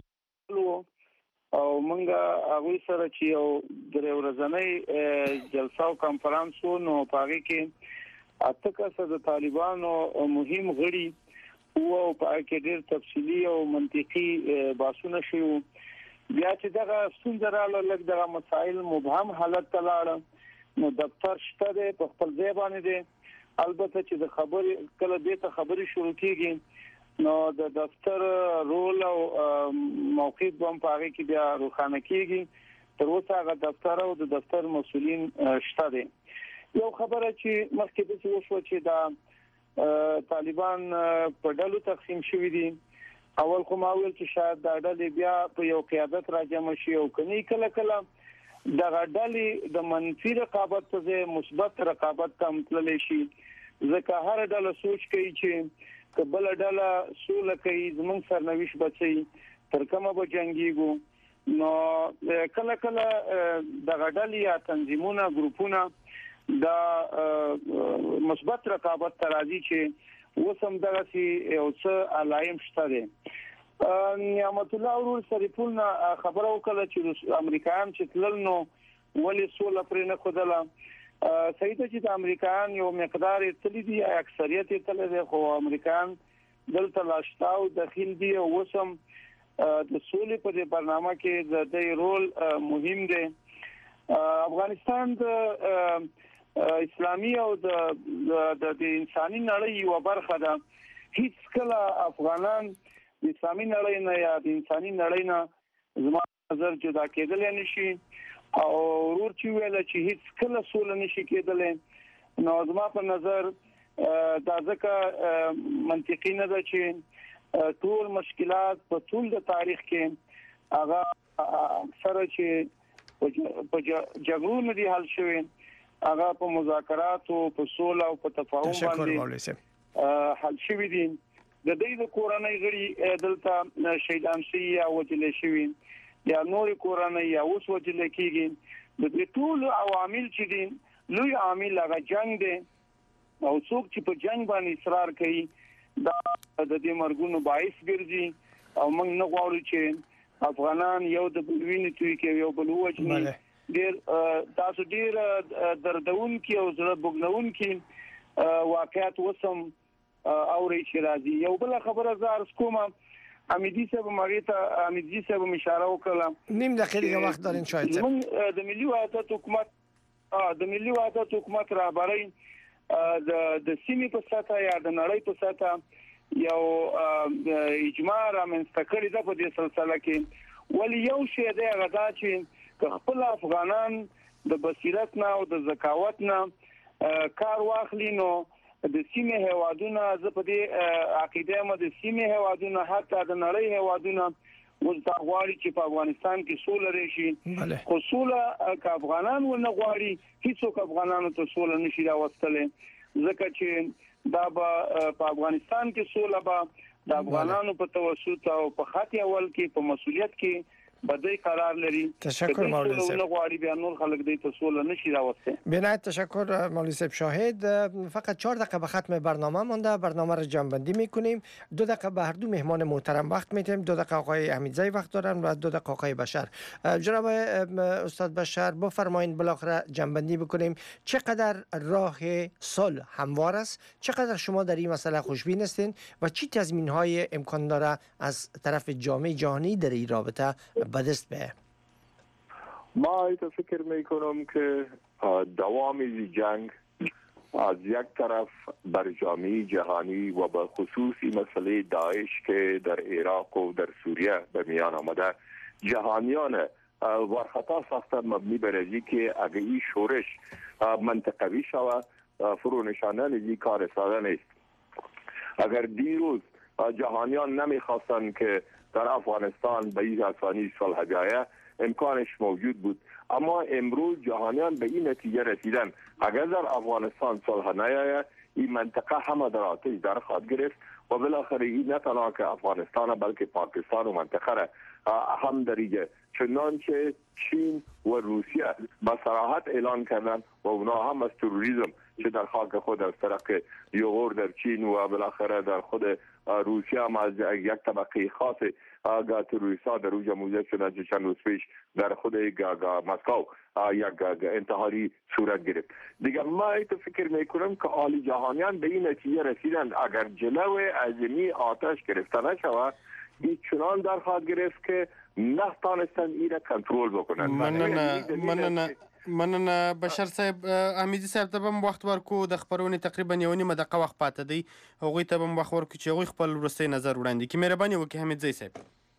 او مونږ هغوی سره چې یو درې ورځنۍ جلسه او کنفرانس و نو په هغې کې اته کسه د طالبانو مهم غړي او په کې ډېر تفصیلي او منطقي بحثونه شوي. بیا چې دغه ستونزه راغله لږ دغه مسایل مبهم حالت ته لاړه نو دفتر شته دی په خپل ځای باندې دی. البته چې د خبرې کله دې ته خبرې شروع کېږي نو د دفتر رول او موقف هم په هغې کې بیا روښانه کېږي. تر اوسه هغه دفتر او د دفتر مسؤلین شته دی. یو خبره چې مخکې داسې وشوه چې دا طالبان په ډلو تقسیم شوي دي. اول خو ما ویل چې شاید دا ډلې بیا په یو قیادت راجمع شي او کني کله کله دغه ډلې د منفي رقابت په ځای مثبت رقابت ته تللی شي. ځکه هر ډله سوچ کوي چې که بله ډله سوله کوي زموږ سرنوشت به څه وي، تر کومه به جنګېږو. نو کله کله دغه ډلې یا تنظیمونه ګروپونه دا مثبت رقابت ته راځي چې اوس هم دغسې یو څه علایم شته دی. نعمت الله ورور سریپول نه خبره وکړه چې امریکایان چې تلل نو ولې سوله پرې نه ښودله. صحیح ده چې د امریکایان یو مقدار یې تللی دي، اکثریت یې تللی دی، خو امریکایان دلته لا شته او دخیل دي او اوس هم د سولې په دې برنامه کې د دوی رول مهم دی. افغانستان د اسلامي او د د انساني نړۍ یو برخه ده. هیڅ کله افغانان د اسلامي نړۍ نه یا د انساني نړۍ نه زما نظر جدا کېدلی نشي او ورور چې ویل چې هیڅ کله سوله نشي کېدلی. نو زما په نظر دا ځکه منطقي نه ده چې ټول مشکلات په ټول د تاریخ کې هغه سره چې په جګړو دي حل شوی هغه په مذاکراتو په سوله او په تفاهم باندې حل شوی دي د دې د کورنۍ غړي دلته شهیدان شي او وجل شي یا نور کورنۍ یا اوس وجل کیږي د ټول عوامل چې دي لوی عامل هغه جنگ دي او څوک چې په جنگ باندې اصرار کوي دا د دې مرګونو باعث ګرځي او موږ نه غواړو چې افغانان یو د بلوینې توي کې یو بل وجني ډیر تاسو ډیر دردون کې او زړه بوګنون کې واقعیت وسم اوري چې راځي یو بل خبره زار کومه امیدي صاحب ماریته امیدي صاحب اشاره وکړه نیم دقیقه وخت دارین شاید موږ د ملي وحدت حکومت د ملي وحدت حکومت رهبري د د سیمې په ساته یا د نړۍ په ساته یو اجماع رامنځته کړی د په دې سلسله کې ولې یو شی دی غدا چې خپل افغانان د بصیرت نه او د ذکاوت نه کار واخلي نو د سیمې هوادونه ز په دې عقیده مده سیمې هوادونه حتی د نړۍ هوادونه مستغواړي چې په افغانستان کې سوله راشي خو سوله ک افغانان ونه غواړي هیڅوک افغانانو ته سوله نشي راوستلې ځکه چې دا په افغانستان کې سوله به د افغانانو په توسط او په خاطی اول کې په مسولیت کې بدای قرار لري. تشکر مولوی صاحب. نغواړي بیا نور خلک دې ته سوله نشي راوسته. بنایت تشکر مولوی صاحب شاهد. فقط چهار دقیقه به ختم برنامه مونده. برنامه رو جمع بندی میکنیم. دو دقیقه به هر دو مهمان محترم وقت میدیم. دو دقیقه آقای حمیدزی وقت دارن و دو دقیقه آقای بشر. جناب استاد بشر بفرمایید بالاخره جمع بندی بکنیم. چقدر راه صلح هموار است؟ چقدر شما در این مسئله خوشبین هستین و چی تضمین‌های امکان داره از طرف جامعه جهانی در این رابطه بدست به؟ ما ایتا فکر میکنم که دوام این جنگ از یک طرف بر جامعه جهانی و به خصوص مسئله داعش که در عراق و در سوریه به میان آمده جهانیان ورخطا ساخته مبنی بر ازی که اگه این شورش منطقوی شود فرو نشاندن این کار ساده نیست. اگر دیروز جهانیان نمیخواستن که در افغانستان به این آسانی صلح بیایه امکانش موجود بود، اما امروز جهانیان به این نتیجه رسیدن اگر در افغانستان صلح نیایه این منطقه همه در آتش در خواهد گرفت و بالاخره این نه تنها که افغانستان بلکه پاکستان و منطقه را هم دریجه. چنانچه چین و روسیه با صراحت اعلان کردن و اونا هم از تروریسم که در خاک خود از طرف یغور در چین و بالاخره در خود روسیه هم از یک طبقه خاص تروریست‌ها در او جمهوریت شدن. چند روز پیش در خود مسکو یک انتحاری صورت گرفت. دیگه ما ایت فکر میکنم که عالی جهانیان به این نتیجه رسیدن اگر جلو عظیمی آتش گرفته نشود این چنان در خواهد گرفت که نتوانستن این را کنترل بکنن. مننه مننه مننه بشر صاحب. حمیدي صاحب ته هم وخت ورکو د خبرونې تقریبا یو نیمه دقیقه وخت پاتې دی، هغوی ته هم وخت ورکو چې هغوی خپل وروستی نظر وړاندې کړي. مهرباني وکړئ حمیدزی صاحب.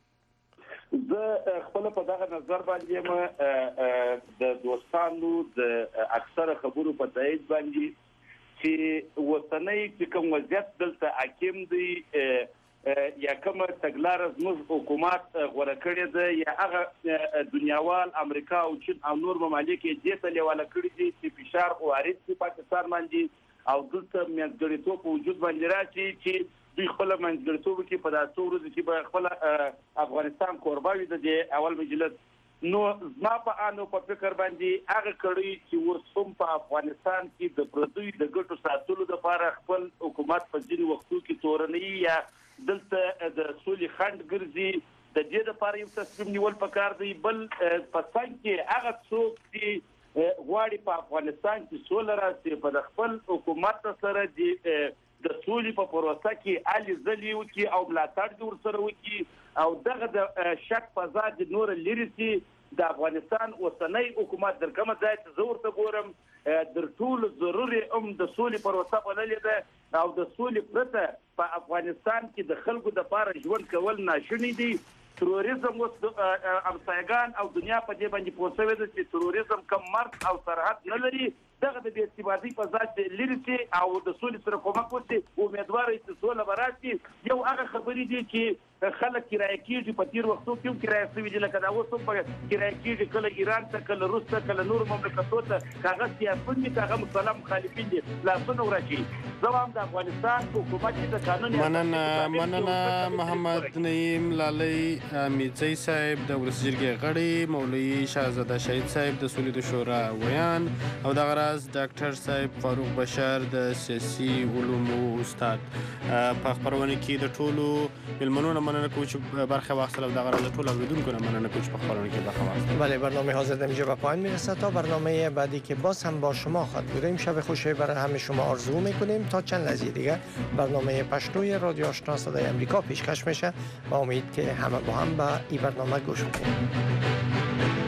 زه خپل په دغه نظر باندې د دوستانو د اکثره خبرو په تایید باندې چې وطني چې کوم وضعیت دلته حاکم دی یا کوم تګلار زموږ حکومت غوړه کړې ده یا هغه دنیاوال امریکا او چین او نور ممالک یې دې ته لیواله کړي دي چې فشار وارد شي پاکستان باندې او دلته منځګړیتوب په وجود باندې راځي چې دوی خپل منځګړیتوب کې په داسې ورځ کې به خپل افغانستان کوربه وي د اول مجلس. نو زما په انو په فکر باندې هغه کړي چې ورسوم په افغانستان کې د پردوی د ګټو ساتلو لپاره خپل حکومت په ځینې وختو کې تورنۍ یا دلته د سولې خند ګرځي د دې لپاره یو تصمیم نیول پکار دی. بل په څنګه کې هغه څوک چې غواړي په افغانستان کې سوله راسي په خپل حکومت سره د سولې په پروسه کې علي ځلې وکړي او ملاتړ ورسره وکړي او دغه د شک فضا د نور لري چې د افغانستان اوسنۍ حکومت در کومه ځای ته زه ورته ګورم در ټولو ضروري هم د سولې پروسه بللې ده او د سولې پرته په افغانستان کې د خلکو دپاره ژوند کول ناشوني دي. تروریزم اوس همسایګان او دنیا په دې باندې پوه شوې ده چې تروریزم کم مرګ او سرحد نه لري. دغه د بې اعتمادۍ په ذات لرې شي او د سولې سره کومک وشي امیدواره چې سوله به راشي. یو هغه خبرې دي چې خلک کرایه کیږي په تیر وختو کې هم کرایه شوي دي لکه دا اوس هم په کرایه کیږي کله ایران ته کله روس ته کله نور مملکتو ته هغه سیاسون دي هغه مسلم مخالفین دي لاسونه ورچی زه هم د افغانستان حکومت د قانون مننه مننه محمد نعیم لالي میرزی صاحب د ولس جرګې غړي مولوي شاهزاده شهید صاحب د سولې د شورا ویان او د غراز ډاکټر صاحب فاروق بشر د سیاسي علومو استاد په خبرونه کې د ټولو ملمنو مننه کوم چې برخه واخیستل او د غراز ټول اوریدونکو نه مننه کوم چې په خبرونه کې برخه واخیستل. بله برنامه حاضر در اینجا به پایان میرسه تا برنامه بعدی که باز هم با شما خواهد بودیم. شب خوشی برای همه شما آرزو میکنیم تا چند لحظه دیگه برنامه پشتوی رادیو آشنا صدای آمریکا پیشکش میشه و امید که همه با هم به این برنامه گوش کنیم.